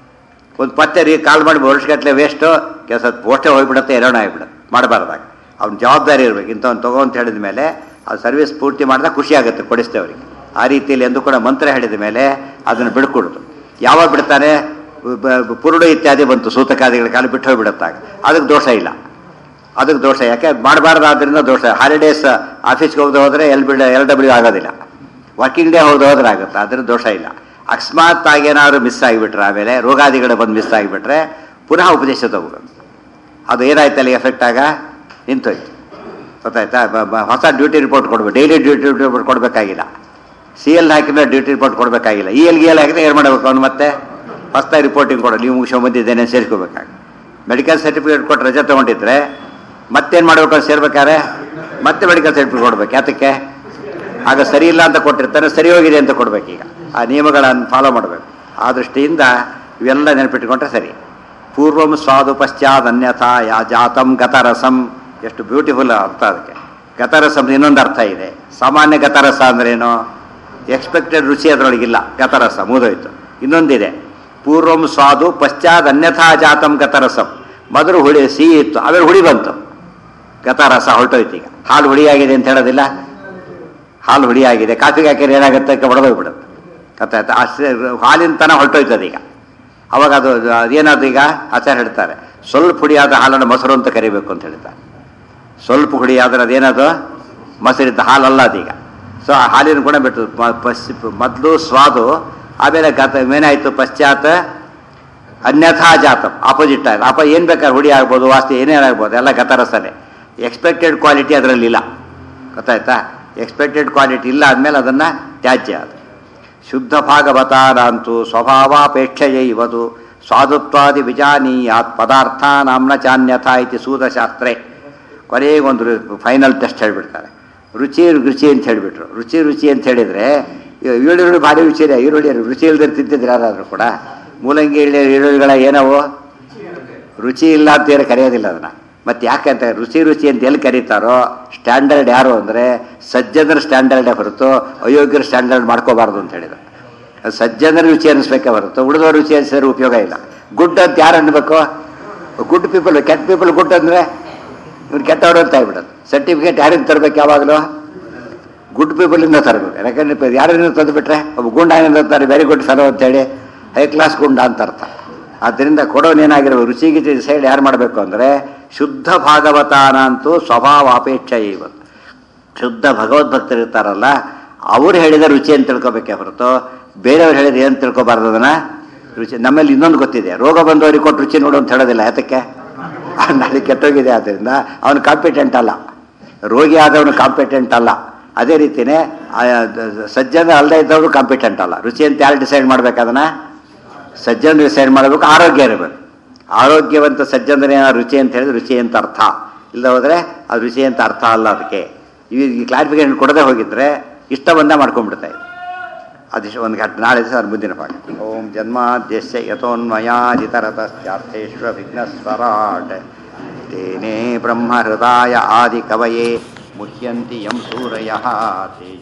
ಒಂದು ಪತ್ತೆ ರೀ ಕಾಲ್ ಮಾಡಿ ವರ್ಷಗಟ್ಟಲೆ ವೇಸ್ಟು, ಕೆಲಸ ಪೋಸ್ಟೇ ಹೋಗಿಬಿಡುತ್ತೆ, ಎರಡೂ ಆಗಿಬಿಡುತ್ತೆ. ಮಾಡಬಾರ್ದಾಗ ಅವ್ನ ಜವಾಬ್ದಾರಿ ಇರಬೇಕು. ಇಂಥವ್ನು ತಗೋ ಅಂತ ಹೇಳಿದ ಮೇಲೆ ಅದು ಸರ್ವಿಸ್ ಪೂರ್ತಿ ಮಾಡಿದಾಗ ಖುಷಿ ಆಗುತ್ತೆ ಕೊಡಿಸ್ತೇವೆ ಅವ್ರಿಗೆ. ಆ ರೀತಿಯಲ್ಲಿ ಎಂದು ಕೂಡ ಮಂತ್ರ ಹೇಳಿದ ಮೇಲೆ ಅದನ್ನು ಬಿಡ್ಕೊಡೋದು. ಯಾವಾಗ ಬಿಡ್ತಾನೆ, ಪುರುಡು ಇತ್ಯಾದಿ ಬಂತು, ಸೂತಕಾದಿಗಳ ಕಾಲ ಬಿಟ್ಟು ಹೋಗಿಬಿಡುತ್ತಾಗ ಅದಕ್ಕೆ ದೋಷ ಇಲ್ಲ. ಅದಕ್ಕೆ ದೋಷ ಯಾಕೆ ಮಾಡಬಾರ್ದಾದ್ರಿಂದ ದೋಷ. ಹಾಲಿಡೇಸ್ ಆಫೀಸ್ಗೆ ಹೋಗದೆ ಹೋದರೆ ಎಲ್ ಬಿಡ ಎಲ್ ಡಬ್ಲ್ಯೂ ಆಗೋದಿಲ್ಲ. ವರ್ಕಿಂಗ್ ಡೇ ಹೋದ ಹೋದ್ರೆ ಆಗುತ್ತೆ, ಅದ್ರ ದೋಷ ಇಲ್ಲ. ಅಕಸ್ಮಾತ್ ಆಗೇನಾದ್ರು ಮಿಸ್ ಆಗಿಬಿಟ್ರೆ, ಆಮೇಲೆ ರೋಗಾದಿಗಳು ಬಂದು ಮಿಸ್ ಆಗಿಬಿಟ್ರೆ ಪುನಃ ಉಪದೇಶ ತಗೋಬೇಕು. ಅದು ಏನಾಯ್ತಲ್ಲ ಎಫೆಕ್ಟ್ ಆಗ ನಿಂತೋಯ್ತು. ಗೊತ್ತಾಯ್ತಾ? ಹೊಸ ಡ್ಯೂಟಿ ರಿಪೋರ್ಟ್ ಕೊಡ್ಬೇಕು. ಡೈಲಿ ಡ್ಯೂಟಿ ರಿಪೋರ್ಟ್ ಕೊಡಬೇಕಾಗಿಲ್ಲ. ಸಿ ಎಲ್ ಹಾಕಿದ್ರೆ ಡ್ಯೂಟಿ ರಿಪೋರ್ಟ್ ಕೊಡಬೇಕಾಗಿಲ್ಲ. ಇ ಎಲ್ ಗಿ ಎಲ್ ಹಾಕಿದ್ರೆ ಏನು ಮಾಡಬೇಕು, ಅವನು ಮತ್ತೆ ಹೊಸದಾಗಿ ರಿಪೋರ್ಟಿಂಗ್ ಕೊಡೋ. ನೀವು ಮುಗಿಸೋ ಬಂದಿದ್ದೇನೆ ಸೇರಿಸ್ಕೋಬೇಕಾಗ. ಮೆಡಿಕಲ್ ಸರ್ಟಿಫಿಕೇಟ್ ಕೊಟ್ಟು ರಜೆ ತೊಗೊಂಡಿದ್ರೆ ಮತ್ತೇನು ಮಾಡಬೇಕು, ಅಂತ ಸೇರ್ಬೇಕಾದ್ರೆ ಮತ್ತೆ ಮೆಡಿಕಲ್ ಸರ್ಟಿಫಿಕೇಟ್ ಕೊಡ್ಬೇಕು. ಯಾತಕ್ಕೆ? ಆಗ ಸರಿ ಇಲ್ಲ ಅಂತ ಕೊಟ್ಟಿರ್ತಾರೆ, ಸರಿ ಹೋಗಿದೆ ಅಂತ ಕೊಡ್ಬೇಕು. ಈಗ ಆ ನಿಯಮಗಳನ್ನು ಫಾಲೋ ಮಾಡಬೇಕು. ಆ ದೃಷ್ಟಿಯಿಂದ ಇವೆಲ್ಲ ನೆನಪಿಟ್ಕೊಂಡ್ರೆ ಸರಿ. ಪೂರ್ವಂ ಸ್ವಾದು ಪಶ್ಚಾತ್ ಅನ್ಯಥಾ ಯಾ ಜಾತಂ ಗತರಸಂ. ಎಷ್ಟು ಬ್ಯೂಟಿಫುಲ್ ಅರ್ಥ ಅದಕ್ಕೆ. ಗತರಸಂ ಇನ್ನೊಂದು ಅರ್ಥ ಇದೆ. ಸಾಮಾನ್ಯ ಗತರಸ ಅಂದ್ರೇನು, ಎಕ್ಸ್ಪೆಕ್ಟೆಡ್ ರುಚಿ ಅದರೊಳಗಿಲ್ಲ, ಗತರಸ ಮುಗಿದೋಯ್ತು. ಇನ್ನೊಂದಿದೆ, ಪೂರ್ವಂ ಸ್ವಾದು ಪಶ್ಚಾತ್ ಅನ್ಯಥಾ ಜಾತಂ ಗತರಸಂ. ಮೊದಲು ಹುಳಿ ಸಿಹಿ ಇತ್ತು, ಆಮೇಲೆ ಹುಳಿ ಬಂತು, ಗತರಸ ಹೊರಟೋಯ್ತು. ಈಗ ಹಾಲು ಹುಳಿಯಾಗಿದೆ ಅಂತ ಹೇಳೋದಿಲ್ಲ, ಹಾಲು ಹುಳಿಯಾಗಿದೆ. ಕಾಫಿಗೆ ಹಾಕಿದ್ರೆ ಏನಾಗುತ್ತೆ, ಹೊಡೆದೋಗ್ಬಿಡುತ್ತೆ. ಗೊತ್ತಾಯ್ತಾ? ಅಷ್ಟೇ ಹಾಲಿನ ತನ ಹೊರಟೋಯ್ತದೆ. ಈಗ ಅವಾಗ ಅದು ಅದೇನಾದ್ರು ಈಗ ಆಚಾರ ಹೇಳ್ತಾರೆ, ಸ್ವಲ್ಪ ಹುಡಿಯಾದ ಹಾಲನ್ನು ಮೊಸರು ಅಂತ ಕರಿಬೇಕು ಅಂತ ಹೇಳ್ತಾರೆ. ಸ್ವಲ್ಪ ಹುಡಿಯಾದ್ರೆ ಅದೇನದು ಮೊಸರಿದ್ದ ಹಾಲಲ್ಲ ಅದೀಗ. ಸೊ ಆ ಹಾಲಿನ ಗುಣ ಬಿಟ್ಟು ಪಶ್ ಮೊದಲು ಸ್ವಾದು, ಆಮೇಲೆ ಗತ ಏನಾಯಿತು, ಪಶ್ಚಾತ್ ಅನ್ಯಥಾ ಜಾತಂ, ಆಪೋಸಿಟ್ ಆಯ್ತು. ಅಪ ಏನು ಬೇಕಾದ್ರೆ ಹುಡಿ ಆಗ್ಬೋದು, ವಾಸ್ತಿ ಏನೇನಾಗ್ಬೋದು, ಎಲ್ಲ ಗತರಸನೇ. Expected quality ಅದರಲ್ಲಿಲ್ಲ. ಗೊತ್ತಾಯ್ತಾ? ಎಕ್ಸ್ಪೆಕ್ಟೆಡ್ ಕ್ವಾಲಿಟಿ ಇಲ್ಲ ಆದಮೇಲೆ ಅದನ್ನು ತ್ಯಾಜ್ಯ. ಅದು ಶುದ್ಧ ಭಾಗವತಾರಂತೂ ಸ್ವಭಾವಾಪೇಕ್ಷೆಯೇ ಇವದು ಸ್ವಾದುತ್ವಾದಿ ವಿಜಾನೀಯಾತ್ ಪದಾರ್ಥ ನಾಮ್ನ ಚಾನ್ಯಥಾ ಇತಿ ಸೂತಶಾಸ್ತ್ರೇ. ಕೊನೆಗೊಂದು ಫೈನಲ್ ಟೆಸ್ಟ್ ಹೇಳಿಬಿಡ್ತಾರೆ. ರುಚಿ ರುಚಿ ಅಂತ ಹೇಳಿಬಿಟ್ರು. ರುಚಿ ರುಚಿ ಅಂತ ಹೇಳಿದರೆ ಈರುಳ್ಳಿ ಭಾರಿ ರುಚಿನೇ. ಈರುಳ್ಳಿ ರುಚಿ ಇಲ್ಲದೆ ತಿಂತಿದ್ರೆ ಯಾರಾದರೂ ಕೂಡ ಮೂಲಂಗಿ ಈರುಳ್ಳಿ ಈರುಳ್ಳಿಗಳ ಏನವು ರುಚಿ ಇಲ್ಲ ಅಂತ ಏನು ಕರೆಯೋದಿಲ್ಲ ಅದನ್ನು. ಮತ್ತು ಯಾಕಂತ ರುಚಿ ರುಚಿ ಅಂತ ಎಲ್ಲಿ ಕರೀತಾರೋ, ಸ್ಟ್ಯಾಂಡರ್ಡ್ ಯಾರು ಅಂದರೆ ಸಜ್ಜನರ ಸ್ಟ್ಯಾಂಡರ್ಡೇ ಹೊರತು ಅಯೋಗ್ಯರ ಸ್ಟ್ಯಾಂಡರ್ಡ್ ಮಾಡ್ಕೋಬಾರ್ದು ಅಂತ ಹೇಳಿದ್ರು. ಸಜ್ಜನರ ರುಚಿ ಅನ್ನಿಸ್ಬೇಕೇ ಹೊರತು ಉಳಿದೋ ರುಚಿ ಅನಿಸಿದ್ರೆ ಉಪಯೋಗ ಇಲ್ಲ. ಗುಡ್ ಅಂತ ಯಾರು ಅನ್ನಬೇಕು? Good people. ಕೆಟ್ಟ ಪೀಪಲ್ ಗುಡ್ ಅಂದರೆ ಇವ್ರು ಕೆಟ್ಟವರು ಅಂತ ಹೇಳ್ಬಿಡೋದು. ಸರ್ಟಿಫಿಕೇಟ್ ಯಾರಿಂದ ತರಬೇಕು? ಯಾವಾಗಲೂ ಗುಡ್ ಪೀಪಲಿಂದ ತರಬೇಕು. ಯಾಕಂದ್ರೆ ಯಾರನ್ನ ತಂದುಬಿಟ್ರೆ ಒಬ್ಬ ಗುಂಡಾಗಿಂದ ತಾರೆ ವೆರಿ ಗುಡ್ ಫೆಲೋ ಅಂತೇಳಿ ಹೈ ಕ್ಲಾಸ್ ಗುಂಡ ಅಂತ ಅರ್ಥ. ಆದ್ದರಿಂದ ಕೊಡೋನೇನಾಗಿರೋ ರುಚಿಗೆ ಸೈಡ್ ಯಾರು ಮಾಡಬೇಕು ಅಂದರೆ ಶುದ್ಧ ಭಾಗವತಾನ ಅಂತೂ ಸ್ವಭಾವಾಪೇಕ್ಷ ಇವ. ಶುದ್ಧ ಭಗವದ್ಭಕ್ತರು ಇರ್ತಾರಲ್ಲ ಅವ್ರು ಹೇಳಿದ ರುಚಿ ಅಂತ ತಿಳ್ಕೊಬೇಕೇ ಹೊರತು ಬೇರೆಯವ್ರು ಹೇಳಿದ್ರೆ ಏನು ತಿಳ್ಕೊಬಾರ್ದು. ಅದನ್ನು ರುಚಿ ನಮ್ಮಲ್ಲಿ ಇನ್ನೊಂದು ಗೊತ್ತಿದೆ, ರೋಗ ಬಂದವರಿಗೆ ಕೊಟ್ಟು ರುಚಿ ನೋಡು ಅಂತ ಹೇಳೋದಿಲ್ಲ. ಯಾತಕ್ಕೆ? ಅಲ್ಲಿ ಕೆಟ್ಟೋಗಿದೆ. ಆದ್ದರಿಂದ ಅವನು ಕಾಂಪಿಟೆಂಟ್ ಅಲ್ಲ, ರೋಗಿ ಆದವನು ಕಾಂಪಿಟೆಂಟ್ ಅಲ್ಲ. ಅದೇ ರೀತಿಯೇ ಸಜ್ಜನ ಅಲ್ಲದೆ ಇದ್ದವರು ಕಾಂಪಿಟೆಂಟ್ ಅಲ್ಲ. ರುಚಿ ಅಂತ ಯಾರು ಡಿಸೈಡ್ ಮಾಡ್ಬೇಕು? ಅದನ್ನು ಸಜ್ಜನ ಡಿಸೈಡ್ ಮಾಡಬೇಕು. ಆರೋಗ್ಯ ಇರಬೇಕು. ಆರೋಗ್ಯವಂತ ಸಜ್ಜನರೇ ರುಚಿ ಅಂತ ಹೇಳಿದ್ರೆ ರುಚಿ ಅಂತ ಅರ್ಥ. ಇಲ್ಲ ಹೋದರೆ ಅದು ರುಚಿ ಅಂತ ಅರ್ಥ ಅಲ್ಲ. ಅದಕ್ಕೆ ಈ ಕ್ಲಾರಿಫಿಕೇಶನ್ ಕೊಡದೆ ಹೋಗಿದ್ರೆ ಇಷ್ಟ ಬಂದ ಮಾಡ್ಕೊಂಡ್ಬಿಡ್ತಾ ಇದೆ. ಅದಿಷ್ಟು ಒಂದು ಘಟ್ಟ ನಾಳೆ ಸರ್ ಮುಂದಿನ ಪಾಠ. ಓಂ ಜನ್ಮಾದ್ಯಸ್ಯ ಯತೋನ್ಮಯಾಜಿತರತಶ್ಚಾರ್ಥೇಶ್ವ ವಿಘ್ನಸ್ವರಾಟ್ ತೇನೇ ಬ್ರಹ್ಮ ಹೃದಯ ಆದಿ ಕವಯೇ ಮುಹ್ಯಂತಿ ಯಂ ಸೂರಯಃ.